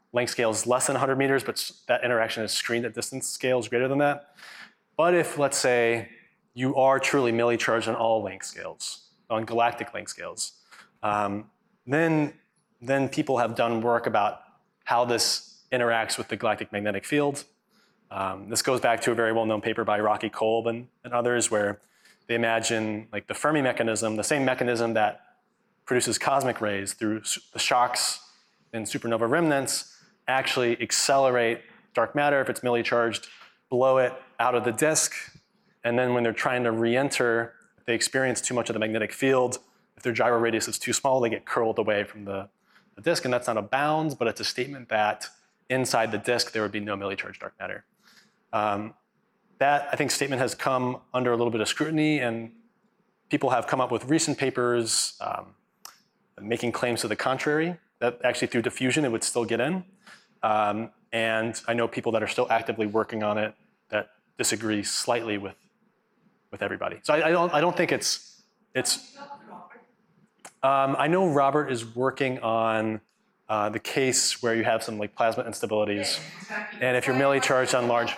length scale is less than one hundred meters, but that interaction is screened at distance scales greater than that. But if, let's say, you are truly milli charged on all length scales, on galactic length scales, um, then, then people have done work about how this interacts with the galactic magnetic field. Um, this goes back to a very well-known paper by Rocky Kolb and, and others, where they imagine like the Fermi mechanism, the same mechanism that produces cosmic rays through the shocks in supernova remnants, actually accelerate dark matter if it's milli charged, blow it out of the disk, and then when they're trying to re-enter, if they experience too much of the magnetic field, if their gyro radius is too small, they get curled away from the, the disk, and that's not a bound, but it's a statement that inside the disk there would be no milli charged dark matter. Um, that, I think, statement has come under a little bit of scrutiny, and people have come up with recent papers um, making claims to the contrary, that actually through diffusion it would still get in. Um, and I know people that are still actively working on it that disagree slightly with, with everybody. So I, I, don't, I don't think it's, it's um, I know Robert is working on uh, the case where you have some like plasma instabilities. Exactly. And if you're milli charged on large,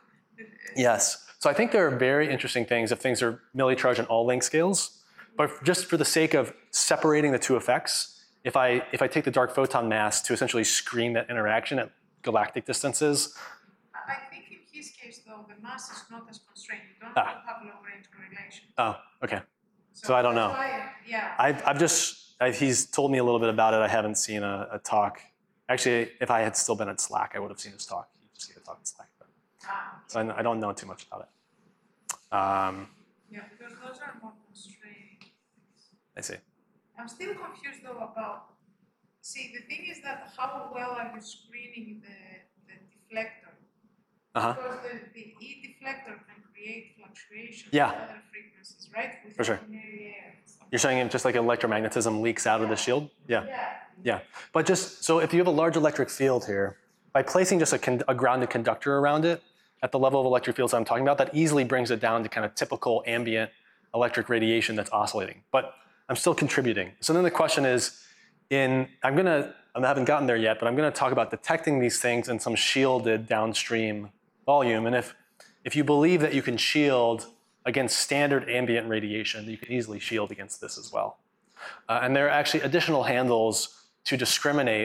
yes. So I think there are very interesting things if things are milli charged on all length scales. But just for the sake of separating the two effects, if I, if I take the dark photon mass to essentially screen that interaction at galactic distances. I think in his case, though, the mass is not as constrained. You don't Ah. have long range correlation. Oh, okay. So I don't that's know. why, yeah. I've, I've just, I've, he's told me a little bit about it. I haven't seen a, a talk. Actually, if I had still been at Slack, I would have seen his talk. He just gave a talk at Slack. But, Ah, so I, I don't know too much about it. Um, yeah, because those are more constrained. I see. I'm still confused though about, see, the thing is that how well are you screening the, the deflector? Uh-huh. Because the, the E deflector can create fluctuations Yeah. at other frequencies, right? With For sure. ordinary air and stuff. You're saying it just like electromagnetism leaks out of the shield? Yeah. Yeah. Yeah. But just, so if you have a large electric field here, by placing just a, con a grounded conductor around it at the level of electric fields I'm talking about, that easily brings it down to kind of typical ambient electric radiation that's oscillating. But I'm still contributing. So then the question is, in, I'm gonna, I haven't gotten there yet, but I'm gonna talk about detecting these things in some shielded downstream volume. And if, if you believe that you can shield against standard ambient radiation, you can easily shield against this as well. Uh, and there are actually additional handles to discriminate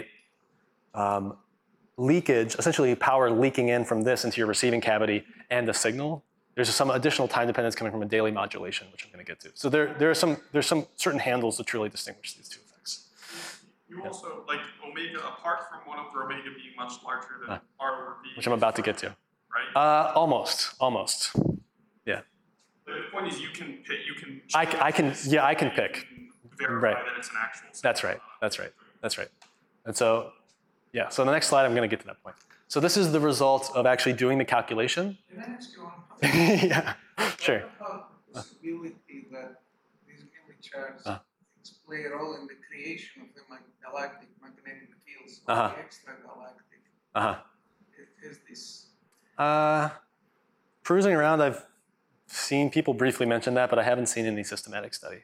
um, leakage, essentially power leaking in from this into your receiving cavity and the signal. There's some additional time dependence coming from a daily modulation, which I'm going to get to. So there, there are some, there's some certain handles to truly distinguish these two effects. You also, like omega, apart from one over omega being much larger than Uh, R over B. Which I'm about to get to. Right? Uh, almost, almost. Yeah. The point is you can pick, you can. I c- I can- yeah, I can pick. You can verify Right. that it's an actual. That's signal, right, not a that's right, picture. that's right. And so, yeah, so the next slide, I'm going to get to that point. So this is the result of actually doing the calculation. Can I ask you one? Yeah, sure. What about the possibility that these milli charges Uh. play a role in the creation of the mag- galactic magnetic fields of Uh-huh. the extragalactic? Uh-huh. Is- Is this Uh, cruising around, I've seen people briefly mention that, but I haven't seen any systematic study.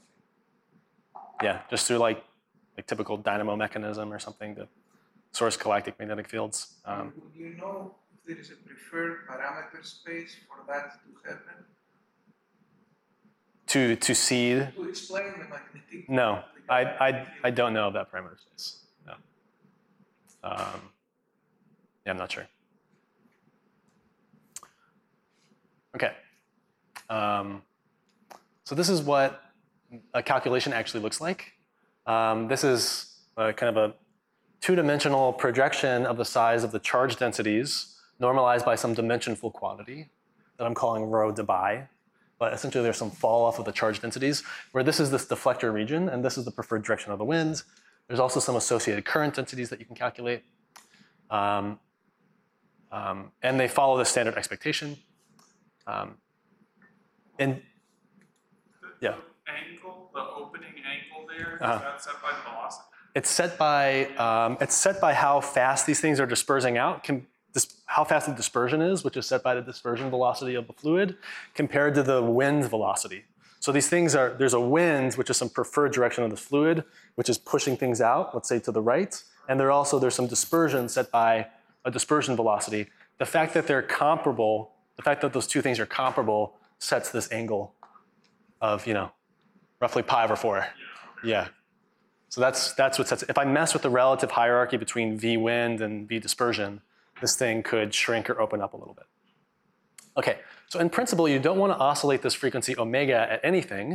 Yeah, just through like, like typical dynamo mechanism or something to source galactic magnetic fields. Um, would you know if there is a preferred parameter space for that to happen? to to seed, To explain the magnetic. no, the I, galactic I, field? I don't know of that parameter space. No. Um, yeah, I'm not sure. Okay. Um, so this is what a calculation actually looks like. Um, this is a, kind of a two-dimensional projection of the size of the charge densities normalized by some dimensionful quantity that I'm calling rho Debye. But essentially there's some fall off of the charge densities where this is this deflector region and this is the preferred direction of the wind. There's also some associated current densities that you can calculate. Um, um, and they follow the standard expectation. Um, and The- Yeah. The angle, the opening angle there, is Uh-huh. that set by the velocity? it's set by um, it's set by how fast these things are dispersing out, com- dis- how fast the dispersion is, which is set by the dispersion velocity of the fluid, compared to the wind velocity. So these things are, there's a wind, which is some preferred direction of the fluid, which is pushing things out, let's say to the right, and there also there's some dispersion set by a dispersion velocity. The fact that they're comparable, the fact that those two things are comparable sets this angle of, you know, roughly pi over four. Yeah. So that's, that's what sets it. If I mess with the relative hierarchy between V wind and V dispersion, this thing could shrink or open up a little bit. Okay, so in principle, you don't want to oscillate this frequency omega at anything.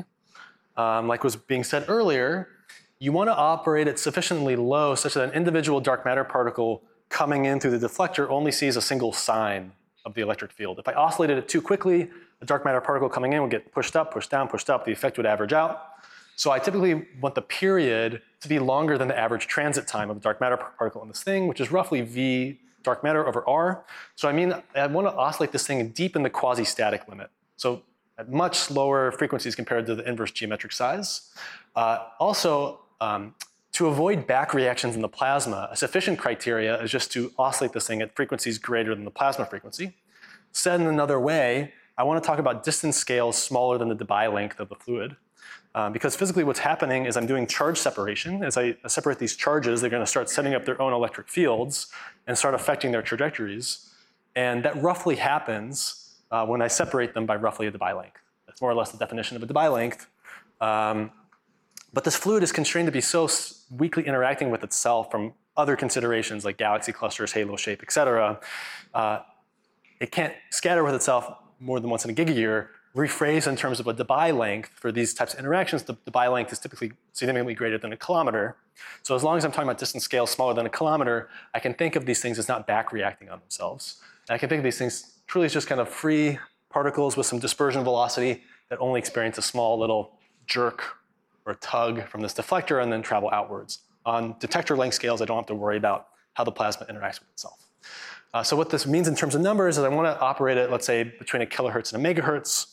Um, like was being said earlier, you want to operate it sufficiently low such that an individual dark matter particle coming in through the deflector only sees a single sign of the electric field. If I oscillated it too quickly, a dark matter particle coming in would get pushed up, pushed down, pushed up. The effect would average out. So I typically want the period to be longer than the average transit time of a dark matter particle in this thing, which is roughly V dark matter over R. So I mean, I want to oscillate this thing deep in the quasi-static limit. So at much slower frequencies compared to the inverse geometric size. Uh, also, um, to avoid back reactions in the plasma, a sufficient criteria is just to oscillate this thing at frequencies greater than the plasma frequency. Said in another way, I want to talk about distance scales smaller than the Debye length of the fluid. Um, because physically what's happening is I'm doing charge separation. As I separate these charges, they're going to start setting up their own electric fields and start affecting their trajectories. And that roughly happens uh, when I separate them by roughly a Debye length. That's more or less the definition of a Debye length. Um, but this fluid is constrained to be so weakly interacting with itself from other considerations like galaxy clusters, halo shape, et cetera. Uh, it can't scatter with itself more than once in a gigayear. Rephrased in terms of a Debye length for these types of interactions, the Debye length is typically significantly greater than a kilometer. So as long as I'm talking about distance scales smaller than a kilometer, I can think of these things as not back reacting on themselves. And I can think of these things truly as just kind of free particles with some dispersion velocity that only experience a small little jerk or tug from this deflector and then travel outwards. On detector length scales, I don't have to worry about how the plasma interacts with itself. Uh, so what this means in terms of numbers is I want to operate at, let's say, between a kilohertz and a megahertz.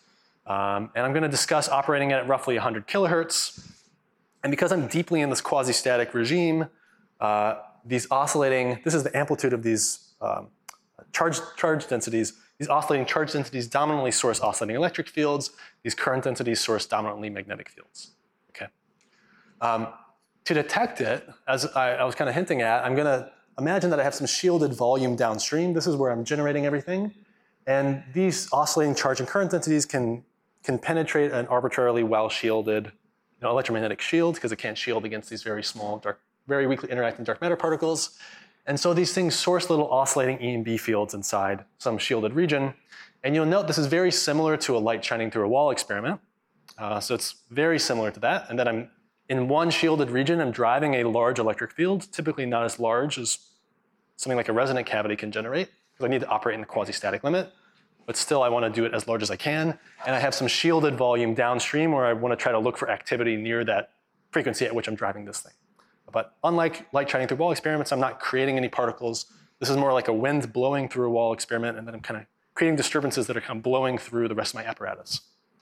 Um, and I'm going to discuss operating at roughly one hundred kilohertz. And because I'm deeply in this quasi-static regime, uh, these oscillating, this is the amplitude of these um, charge, charge densities. These oscillating charge densities dominantly source oscillating electric fields. These current densities source dominantly magnetic fields. Okay. Um, to detect it, as I, I was kind of hinting at, I'm going to imagine that I have some shielded volume downstream. This is where I'm generating everything. And these oscillating charge and current densities can can penetrate an arbitrarily well-shielded you know, electromagnetic shield because it can't shield against these very small, dark, very weakly interacting dark matter particles. And so these things source little oscillating E and B fields inside some shielded region. And you'll note this is very similar to a light shining through a wall experiment. Uh, so it's very similar to that. And then I'm in one shielded region, I'm driving a large electric field, typically not as large as something like a resonant cavity can generate, because I need to operate in the quasi-static limit. But still, I want to do it as large as I can. And I have some shielded volume downstream where I want to try to look for activity near that frequency at which I'm driving this thing. But unlike light shining through wall experiments, I'm not creating any particles. This is more like a wind blowing through a wall experiment, and then I'm kind of creating disturbances that are kind of blowing through the rest of my apparatus.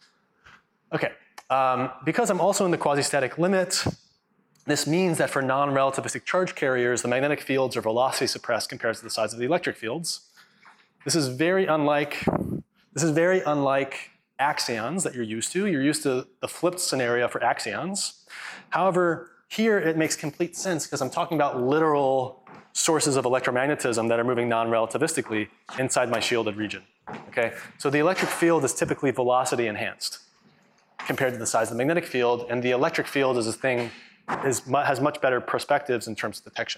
Okay, um, because I'm also in the quasi-static limit, this means that for non-relativistic charge carriers, the magnetic fields are velocity suppressed compared to the size of the electric fields. This is very unlike, this is very unlike axions that you're used to. You're used to the flipped scenario for axions. However, here it makes complete sense because I'm talking about literal sources of electromagnetism that are moving non-relativistically inside my shielded region. Okay? So the electric field is typically velocity enhanced compared to the size of the magnetic field, and the electric field is a thing, is, has much better perspectives in terms of detection.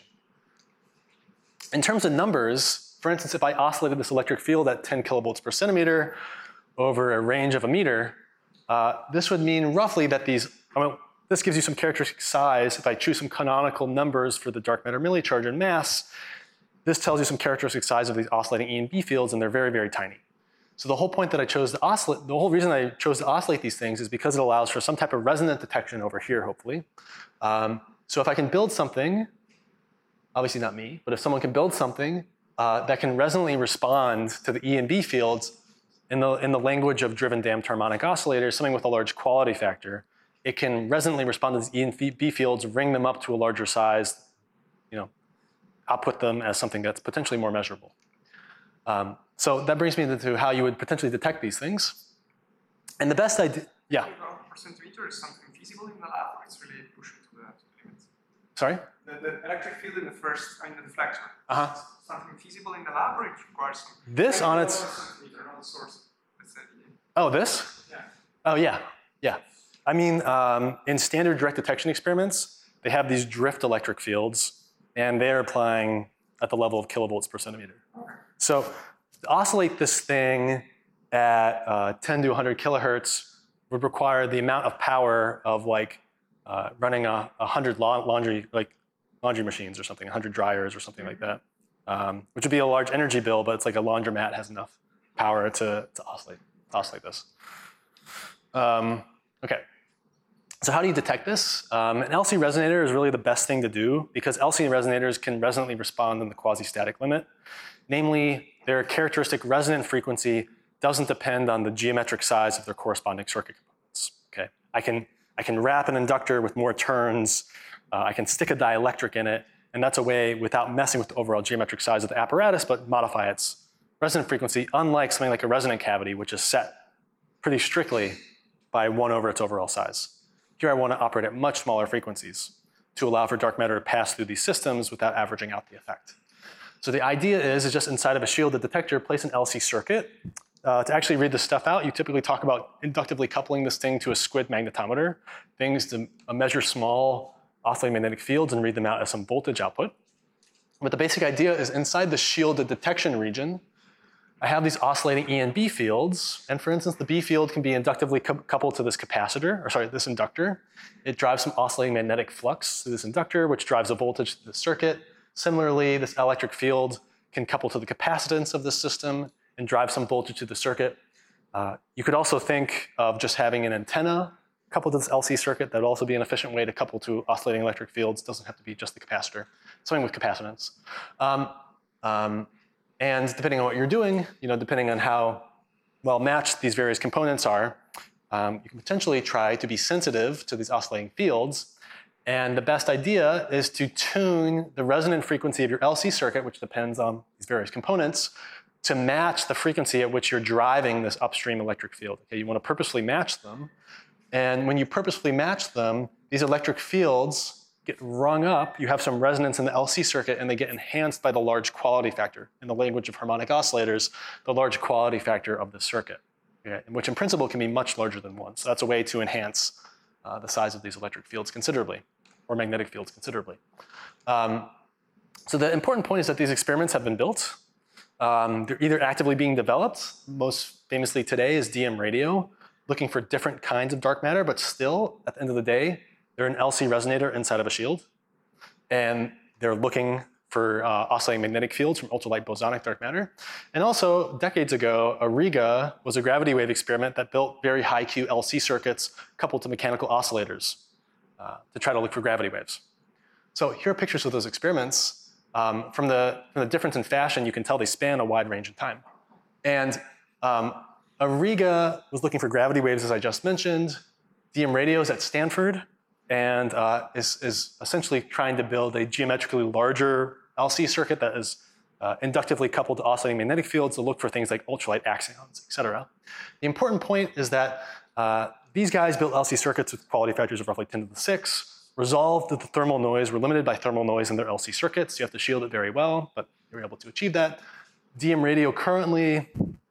In terms of numbers, for instance, if I oscillated this electric field at ten kilovolts per centimeter over a range of a meter, uh, this would mean roughly that these, I mean, this gives you some characteristic size. If I choose some canonical numbers for the dark matter millicharge and mass, this tells you some characteristic size of these oscillating E and B fields, and they're very, very tiny. So the whole point that I chose to oscillate, the whole reason I chose to oscillate these things is because it allows for some type of resonant detection over here, hopefully. Um, so if I can build something, obviously not me, but if someone can build something Uh, that can resonantly respond to the E and B fields in the, in the language of driven damped harmonic oscillators, something with a large quality factor. It can resonantly respond to these E and B fields, ring them up to a larger size, you know, output them as something that's potentially more measurable. Um, so that brings me into how you would potentially detect these things. And the best idea, yeah. Percent meter is something feasible in the lab, or it's really pushing to the, to the limits? Sorry? the, the electric field in the first, I mean, the deflector. Uh-huh. Is something feasible in the lab, or it requires some? This on its- Not the source. That's it, yeah. Oh, this? Yeah. Oh, yeah, yeah. I mean, um, in standard direct detection experiments, they have these drift electric fields, and they're applying at the level of kilovolts per centimeter. Okay. So to oscillate this thing at uh, ten to one hundred kilohertz would require the amount of power of like uh, running a, a hundred laundry like laundry machines or something, a hundred dryers or something like that, um, which would be a large energy bill, but it's like a laundromat has enough power to, to oscillate, to oscillate this. Um, okay. So how do you detect this? Um, an L C resonator is really the best thing to do because L C resonators can resonantly respond in the quasi-static limit. Namely, their characteristic resonant frequency doesn't depend on the geometric size of their corresponding circuit components. Okay, I can I can wrap an inductor with more turns. Uh, I can stick a dielectric in it, and that's a way without messing with the overall geometric size of the apparatus, but modify its resonant frequency. Unlike something like a resonant cavity, which is set pretty strictly by one over its overall size. Here I want to operate at much smaller frequencies to allow for dark matter to pass through these systems without averaging out the effect. So the idea is, is just inside of a shielded detector, place an L C circuit. Uh, to actually read this stuff out, you typically talk about inductively coupling this thing to a squid magnetometer, things to uh, measure small oscillating magnetic fields and read them out as some voltage output. But the basic idea is inside the shielded detection region, I have these oscillating E and B fields, and for instance, the B field can be inductively cu coupled to this capacitor, or sorry, this inductor. It drives some oscillating magnetic flux through this inductor, which drives a voltage to the circuit. Similarly, this electric field can couple to the capacitance of this system and drive some voltage to the circuit. Uh, you could also think of just having an antenna coupled to this L C circuit. That would also be an efficient way to couple to oscillating electric fields. It doesn't have to be just the capacitor, something with capacitance. Um, um, And depending on what you're doing, you know, depending on how well matched these various components are, um, you can potentially try to be sensitive to these oscillating fields. And the best idea is to tune the resonant frequency of your L C circuit, which depends on these various components, to match the frequency at which you're driving this upstream electric field. Okay, you want to purposefully match them. And when you purposefully match them, these electric fields get rung up, you have some resonance in the L C circuit, and they get enhanced by the large quality factor. In the language of harmonic oscillators, the large quality factor of the circuit, okay, which in principle can be much larger than one. So that's a way to enhance uh, the size of these electric fields considerably, or magnetic fields considerably. Um, so the important point is that these experiments have been built. Um, they're either actively being developed, most famously today is D M radio, looking for different kinds of dark matter, but still, at the end of the day, they're an L C resonator inside of a shield, and they're looking for uh, oscillating magnetic fields from ultralight bosonic dark matter. And also, decades ago, ARIGA was a gravity wave experiment that built very high Q L C circuits coupled to mechanical oscillators uh, to try to look for gravity waves. So here are pictures of those experiments. Um, from, the, from the difference in fashion, you can tell they span a wide range of time. And um, ARIGA was looking for gravity waves, as I just mentioned. D M radio is at Stanford, and uh, is, is essentially trying to build a geometrically larger L C circuit that is uh, inductively coupled to oscillating magnetic fields to look for things like ultralight axions, et cetera. The important point is that uh, these guys built L C circuits with quality factors of roughly ten to the six, resolved that the thermal noise, were limited by thermal noise in their L C circuits. You have to shield it very well, but they were able to achieve that. D M radio currently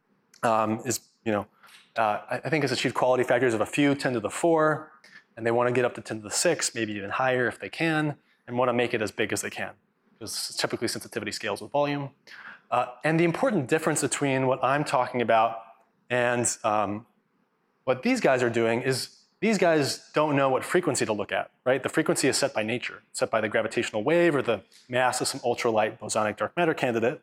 um, is, you know, uh, I think has achieved quality factors of a few, ten to the four, and they want to get up to ten to the six, maybe even higher if they can, and want to make it as big as they can, because typically sensitivity scales with volume. Uh, and the important difference between what I'm talking about and um, what these guys are doing is these guys don't know what frequency to look at, right? The frequency is set by nature, set by the gravitational wave or the mass of some ultralight bosonic dark matter candidate.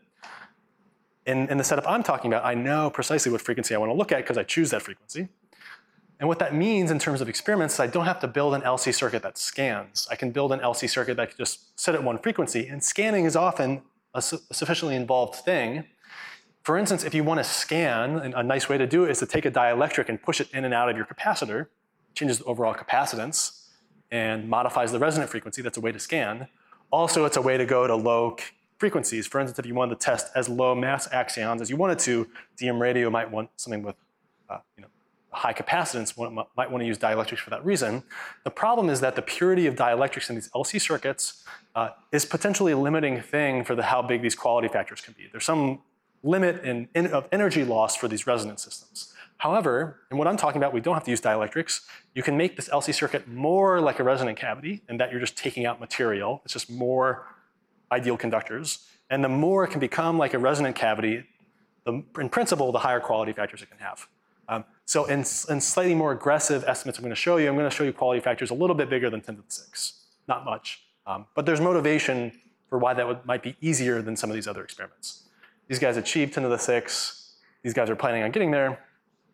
In, in the setup I'm talking about, I know precisely what frequency I want to look at because I choose that frequency. And what that means in terms of experiments is I don't have to build an L C circuit that scans. I can build an L C circuit that can just set at one frequency, and scanning is often a, su a sufficiently involved thing. For instance, if you want to scan, a nice way to do it is to take a dielectric and push it in and out of your capacitor, changes the overall capacitance, and modifies the resonant frequency. That's a way to scan. Also, it's a way to go to low frequencies. For instance, if you wanted to test as low mass axions as you wanted to, D M radio might want something with uh, you know, high capacitance, one might want to use dielectrics for that reason. The problem is that the purity of dielectrics in these L C circuits uh, is potentially a limiting thing for the, how big these quality factors can be. There's some limit in, in, of energy loss for these resonance systems. However, in what I'm talking about, we don't have to use dielectrics. You can make this L C circuit more like a resonant cavity, in that you're just taking out material. It's just more ideal conductors. And the more it can become like a resonant cavity, the, in principle, the higher quality factors it can have. Um, so in, in slightly more aggressive estimates I'm going to show you, I'm going to show you quality factors a little bit bigger than ten to the six. Not much. Um, but there's motivation for why that would, might be easier than some of these other experiments. These guys achieved ten to the six. These guys are planning on getting there.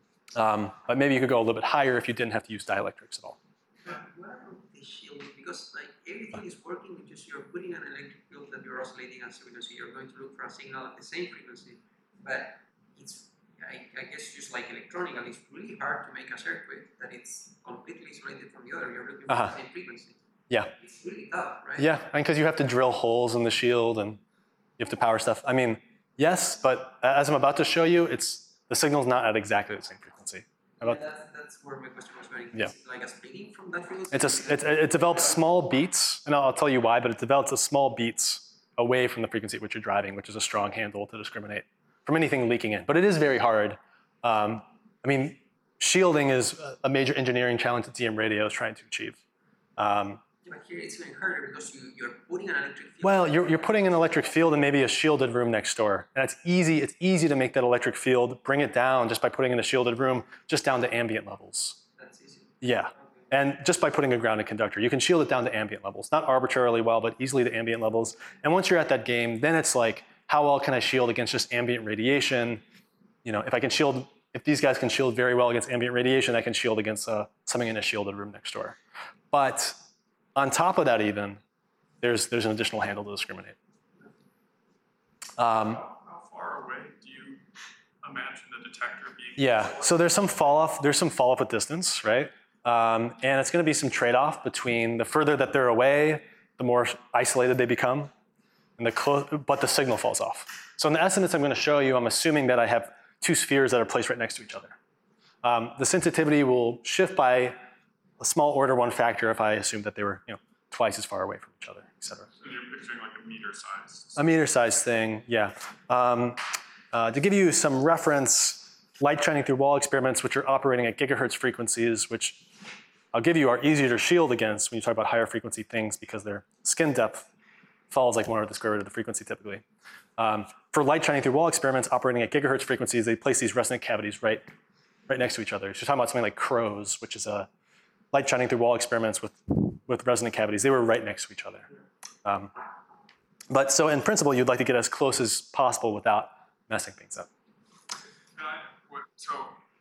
Um, but maybe you could go a little bit higher if you didn't have to use dielectrics at all. But what about the shield? Because like everything is working, just you're putting an electric field that you're oscillating at frequency. You're going to look for a signal at the same frequency. But it's, I, I guess just like electronically, it's really hard to make a circuit that it's completely isolated from the other. You're looking for Uh-huh. the same frequency. Yeah. It's really tough, right? Yeah, and because you have to drill holes in the shield and you have to power stuff. I mean, yes, but as I'm about to show you, it's the signal's not at exactly the same frequency. Yeah, About, that's, that's where my question was going. Yeah. Is it like a splitting from that frequency? it's a, it, it develops small beats, and I'll, I'll tell you why, but it develops a small beats away from the frequency at which you're driving, which is a strong handle to discriminate from anything leaking in. But it is very hard. Um, I mean, shielding is a major engineering challenge that D M radio is trying to achieve. Um, Yeah, but here it's even harder because you, you're putting an electric field. Well, you're, you're putting an electric field in maybe a shielded room next door. And it's easy, it's easy to make that electric field, bring it down just by putting in a shielded room, just down to ambient levels. That's easy. Yeah. Okay. And just by putting a grounded conductor, you can shield it down to ambient levels. Not arbitrarily well, but easily to ambient levels. And once you're at that game, then it's like, how well can I shield against just ambient radiation? You know, if I can shield, if these guys can shield very well against ambient radiation, I can shield against uh, something in a shielded room next door. But on top of that even, there's, there's an additional handle to discriminate. Um, How, how far away do you imagine the detector being? yeah, so there's some fall off, there's some fall off with distance, right? Um, and it's gonna be some trade-off between the further that they're away, the more isolated they become, and the clo- but the signal falls off. So in the estimates I'm gonna show you, I'm assuming that I have two spheres that are placed right next to each other. Um, the sensitivity will shift by a small order one factor if I assume that they were, you know, twice as far away from each other, et cetera. So you're picturing like a meter size. A meter size thing, yeah. Um, uh, to give you some reference, light shining through wall experiments, which are operating at gigahertz frequencies, which I'll give you are easier to shield against when you talk about higher frequency things because their skin depth falls like one over the square root of the frequency typically. Um, for light shining through wall experiments operating at gigahertz frequencies, they place these resonant cavities right, right next to each other. So you're talking about something like CROWS, which is a light shining through wall experiments with, with resonant cavities. They were right next to each other. Um, but so in principle, you'd like to get as close as possible without messing things up. Can I, what, so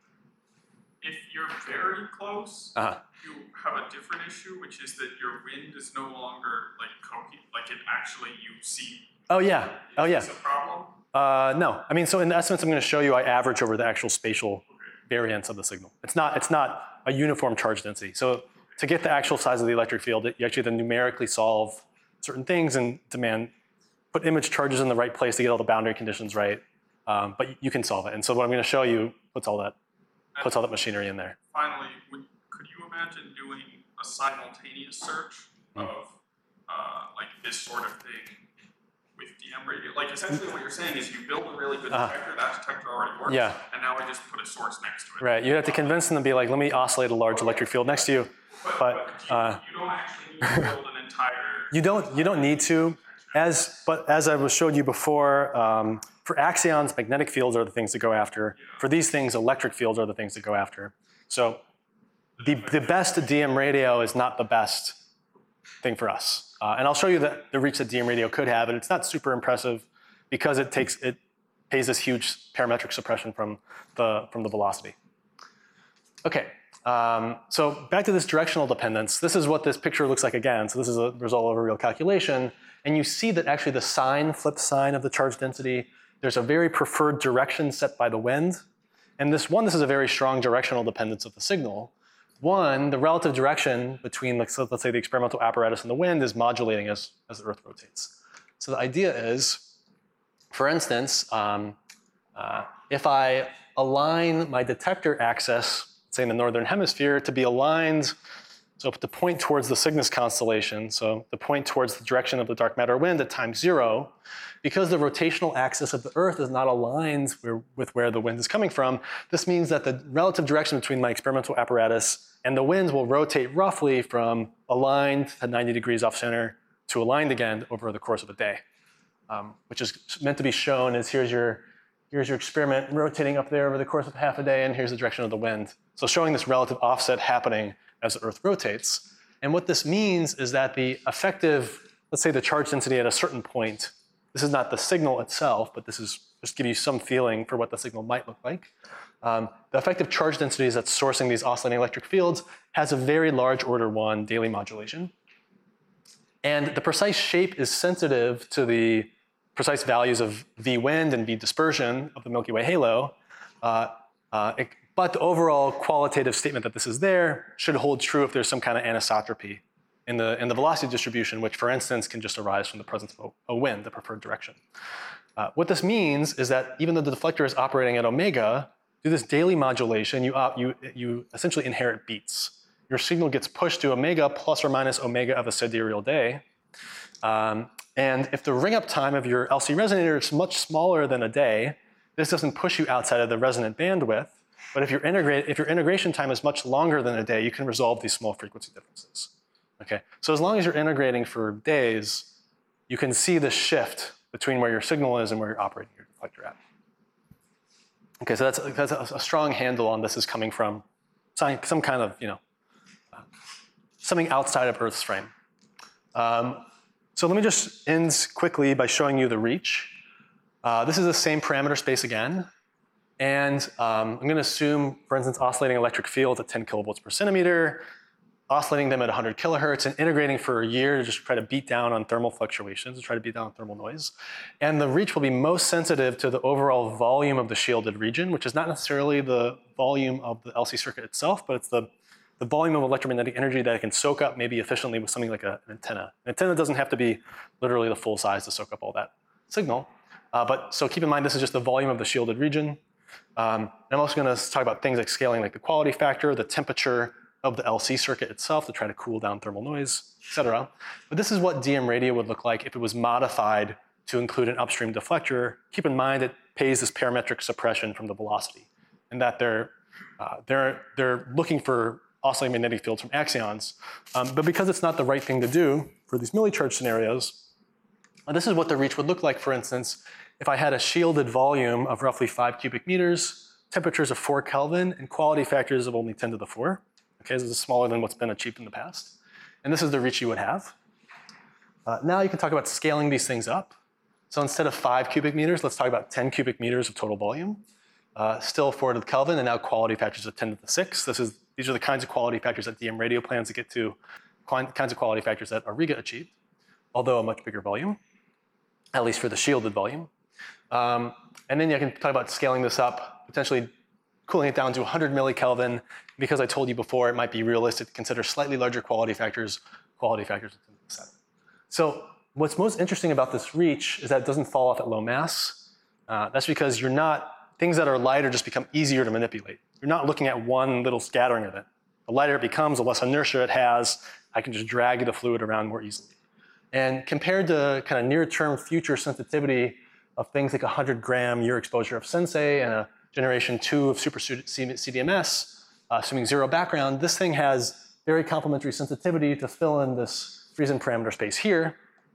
if you're very close, Uh-huh. you have a different issue, which is that your wind is no longer like coherent, like it actually you see. Oh yeah, oh yeah. Is this a problem? Uh, no, I mean, so in the estimates I'm gonna show you, I average over the actual spatial variance of the signal. It's not, it's not a uniform charge density. So to get the actual size of the electric field, you actually have to numerically solve certain things and demand, put image charges in the right place to get all the boundary conditions right. Um, but you can solve it. And so what I'm gonna show you puts all that, puts all that machinery in there. Finally, would, could you imagine doing a simultaneous search Mm. of uh, like this sort of thing with D M radio? Like essentially what you're saying is you build a really good Uh-huh. detector, that detector already works, Yeah. and now I just put a source next to it. Right, you have to convince them to be like, let me oscillate a large electric field next to you. But, But, but you, uh, you don't actually need to build an entire. You don't, you don't need to. As, but as I was showed you before, um, for axions, magnetic fields are the things to go after. For these things, electric fields are the things to go after. So the, the best D M radio is not the best thing for us. Uh, and I'll show you the, the reach that D M radio could have, and it's not super impressive because it takes, it pays this huge parametric suppression from the, from the velocity. Okay, um, so back to this directional dependence. This is what this picture looks like again. So this is a result of a real calculation. And you see that actually the sign, flip sign of the charge density, there's a very preferred direction set by the wind. And this one, this is a very strong directional dependence of the signal. One, the relative direction between, let's, let's say, the experimental apparatus and the wind is modulating as, as the Earth rotates. So the idea is, for instance, um, uh, if I align my detector axis say in the northern hemisphere, to be aligned, so to point towards the Cygnus constellation, so to point towards the direction of the dark matter wind at time zero, because the rotational axis of the Earth is not aligned where, with where the wind is coming from, this means that the relative direction between my experimental apparatus and the winds will rotate roughly from aligned to ninety degrees off center to aligned again over the course of a day, um, which is meant to be shown as here's your, here's your experiment rotating up there over the course of half a day, and here's the direction of the wind. So showing this relative offset happening as the Earth rotates. And what this means is that the effective, let's say the charge density at a certain point, this is not the signal itself, but this is just give you some feeling for what the signal might look like. Um, the effective charge densities that's sourcing these oscillating electric fields has a very large order one daily modulation. And the precise shape is sensitive to the precise values of V wind and V dispersion of the Milky Way halo. Uh, uh, it, but the overall qualitative statement that this is there should hold true if there's some kind of anisotropy in the, in the velocity distribution, which for instance can just arise from the presence of a, a wind, the preferred direction. Uh, what this means is that even though the deflector is operating at omega, through this daily modulation, you, op, you, you essentially inherit beats. Your signal gets pushed to omega plus or minus omega of a sidereal day. Um, and if the ring up time of your L C resonator is much smaller than a day, this doesn't push you outside of the resonant bandwidth. But if your, integrate, if your integration time is much longer than a day, you can resolve these small frequency differences. Okay? So as long as you're integrating for days, you can see the shift between where your signal is and where you're operating your deflector at. Okay, so that's, that's a, a strong handle on this is coming from some, some kind of, you know, uh, something outside of Earth's frame. Um, so let me just end quickly by showing you the reach. Uh, this is the same parameter space again. And um, I'm going to assume, for instance, oscillating electric fields at ten kilovolts per centimeter, oscillating them at one hundred kilohertz, and integrating for a year to just try to beat down on thermal fluctuations, to try to beat down on thermal noise. And the reach will be most sensitive to the overall volume of the shielded region, which is not necessarily the volume of the L C circuit itself, but it's the, the volume of electromagnetic energy that it can soak up maybe efficiently with something like a, an antenna. An antenna doesn't have to be literally the full size to soak up all that signal. Uh, but so keep in mind, this is just the volume of the shielded region. Um, I'm also going to talk about things like scaling like the quality factor, the temperature of the L C circuit itself to try to cool down thermal noise, et cetera. But this is what D M radio would look like if it was modified to include an upstream deflector. Keep in mind it pays this parametric suppression from the velocity, and that they're, uh, they're, they're looking for oscillating magnetic fields from axions. Um, but because it's not the right thing to do for these millicharge scenarios, uh, this is what the reach would look like, for instance, if I had a shielded volume of roughly five cubic meters, temperatures of four Kelvin, and quality factors of only ten to the four. Okay, this is smaller than what's been achieved in the past. And this is the reach you would have. Uh, now you can talk about scaling these things up. So instead of five cubic meters, let's talk about ten cubic meters of total volume. Uh, still four to the Kelvin, and now quality factors of ten to the six. This is, these are the kinds of quality factors that D M radio plans to get to, kinds of quality factors that Auriga achieved, although a much bigger volume, at least for the shielded volume. Um, and then you can talk about scaling this up, potentially cooling it down to one hundred millikelvin. Because I told you before, it might be realistic to consider slightly larger quality factors, quality factors of ten to the seven. So what's most interesting about this reach is that it doesn't fall off at low mass. Uh, that's because you're not, things that are lighter just become easier to manipulate. You're not looking at one little scattering event. The lighter it becomes, the less inertia it has. I can just drag the fluid around more easily. And compared to kind of near-term future sensitivity of things like one hundred gram year exposure of Sensei and a generation two of super C D M S, uh, assuming zero background, this thing has very complementary sensitivity to fill in this Friesen parameter space here.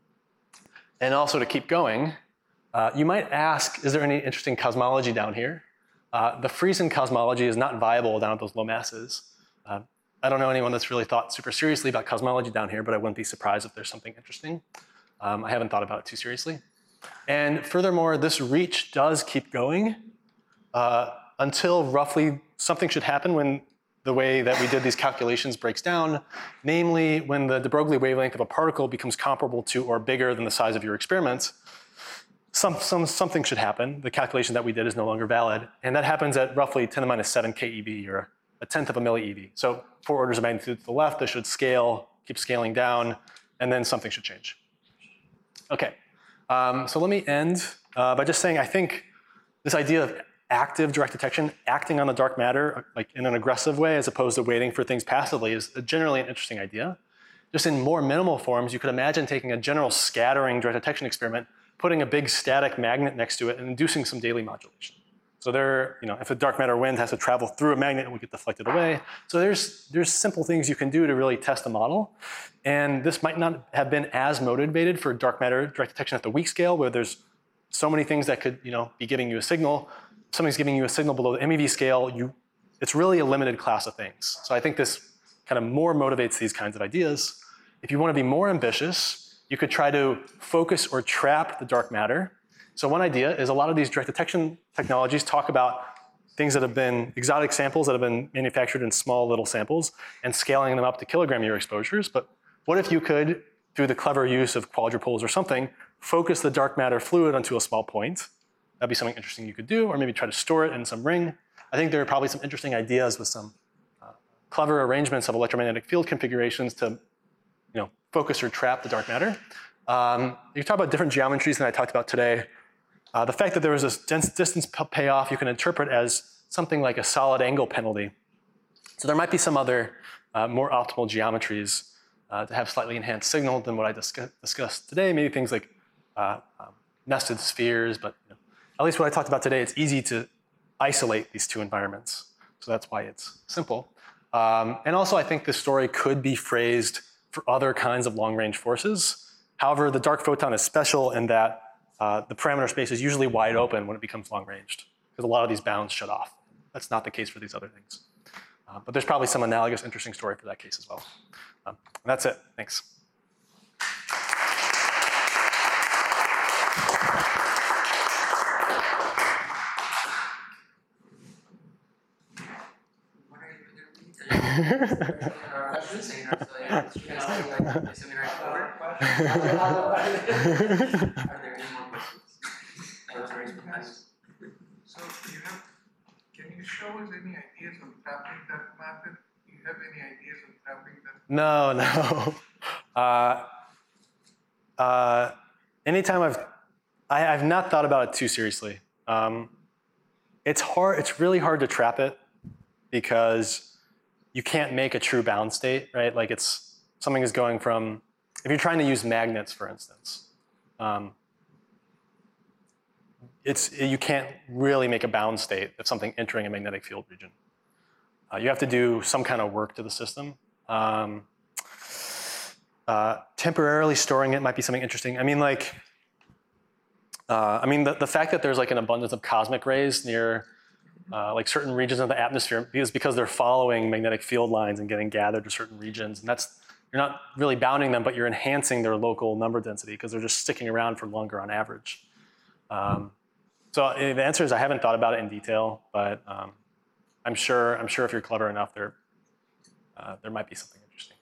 And also to keep going, uh, you might ask, is there any interesting cosmology down here? Uh, the Friesen cosmology is not viable down at those low masses. Uh, I don't know anyone that's really thought super seriously about cosmology down here, but I wouldn't be surprised if there's something interesting. Um, I haven't thought about it too seriously. And furthermore, this reach does keep going uh, until roughly something should happen when the way that we did these calculations breaks down, namely when the de Broglie wavelength of a particle becomes comparable to or bigger than the size of your experiment. Some, some, something should happen. The calculation that we did is no longer valid. And that happens at roughly ten to the minus seven keV, or a tenth of a millieV. So four orders of magnitude to the left, this should scale, keep scaling down, and then something should change. Okay, um, so let me end uh, by just saying I think this idea of active direct detection, acting on the dark matter like in an aggressive way as opposed to waiting for things passively is generally an interesting idea. Just in more minimal forms, you could imagine taking a general scattering direct detection experiment, putting a big static magnet next to it and inducing some daily modulation. So there, you know, if a dark matter wind has to travel through a magnet, it will get deflected away. So there's, there's simple things you can do to really test the model. And this might not have been as motivated for dark matter direct detection at the weak scale, where there's so many things that could, you know, be giving you a signal. If something's giving you a signal below the M E V scale, you, it's really a limited class of things. So I think this kind of more motivates these kinds of ideas. If you want to be more ambitious, you could try to focus or trap the dark matter. So one idea is a lot of these direct detection technologies talk about things that have been exotic samples that have been manufactured in small little samples and scaling them up to kilogram year exposures. But what if you could, through the clever use of quadrupoles or something, focus the dark matter fluid onto a small point? That'd be something interesting you could do, or maybe try to store it in some ring. I think there are probably some interesting ideas with some uh, clever arrangements of electromagnetic field configurations to, you know, focus or trap the dark matter. Um, you talk about different geometries than I talked about today. Uh, the fact that there was this dense distance payoff you can interpret as something like a solid angle penalty. So there might be some other uh, more optimal geometries uh, to have slightly enhanced signal than what I discuss, discussed today. Maybe things like uh, um, nested spheres, but you know, at least what I talked about today, it's easy to isolate these two environments. So that's why it's simple. Um, and also I think this story could be phrased for other kinds of long-range forces. However, the dark photon is special in that Uh, the parameter space is usually wide open when it becomes long-ranged, because a lot of these bounds shut off. That's not the case for these other things. Uh, but there's probably some analogous interesting story for that case as well. Um, and that's it. Thanks. What are you doing? Questions, seminars, so yeah, you can say like the seminar is over. Are there any more questions? I was raised with hands. So you have, can you show us any ideas on trapping dark matter? Do you have any ideas on trapping dark matter? No, no. Uh, uh, anytime I've, I, I've not thought about it too seriously. Um, it's hard, it's really hard to trap it because you can't make a true bound state, right? Like it's, something is going from, if you're trying to use magnets, for instance, um, it's, you can't really make a bound state of something entering a magnetic field region. Uh, you have to do some kind of work to the system. Um, uh, temporarily storing it might be something interesting. I mean, like, uh, I mean, the, the fact that there's like an abundance of cosmic rays near uh, like certain regions of the atmosphere is because they're following magnetic field lines and getting gathered to certain regions. And that's, you're not really bounding them, but you're enhancing their local number density because they're just sticking around for longer on average. Um, so the answer is I haven't thought about it in detail, but um, I'm sure I'm sure if you're clever enough, there uh, there might be something interesting.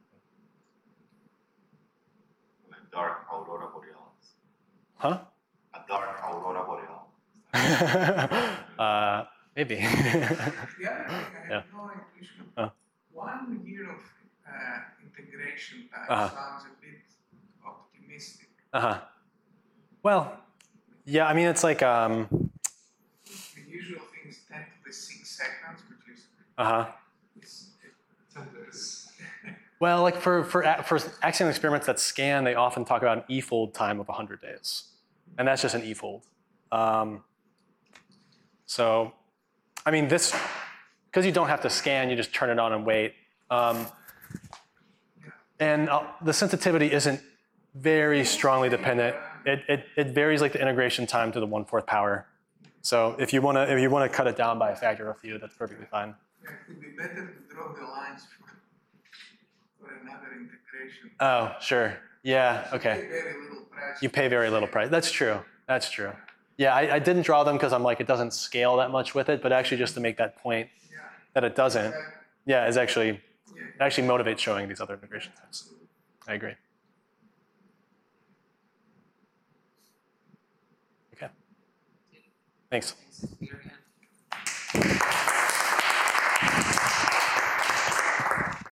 A dark aurora borealis. Huh? A dark aurora borealis. uh, maybe. The other thing I have Yeah. no intuition. Uh. One year of uh, integration time Uh-huh. sounds a bit optimistic. Uh-huh. Well, yeah, I mean, it's like, um, The usual thing is ten to the six seconds, which is uh-huh. it's, it's Well, like for, for, for axion experiments that scan, they often talk about an E-fold time of one hundred days. And that's just an E-fold. Um, so, I mean, this, because you don't have to scan, you just turn it on and wait. Um, and uh, the sensitivity isn't very strongly dependent. It, it, it varies like the integration time to the one-fourth power. So if you wanna, if you wanna cut it down by a factor of a few, that's perfectly fine. Yeah, it would be better to draw the lines for, for another integration. Oh, sure. Yeah, okay. Pay very little price. You pay very little price. That's true. That's true. Yeah, I, I didn't draw them because I'm like, it doesn't scale that much with it, but actually just to make that point Yeah. that it doesn't, yeah, is actually, Yeah. it actually motivates showing these other integration times. I agree. Okay. Thanks. Thanks.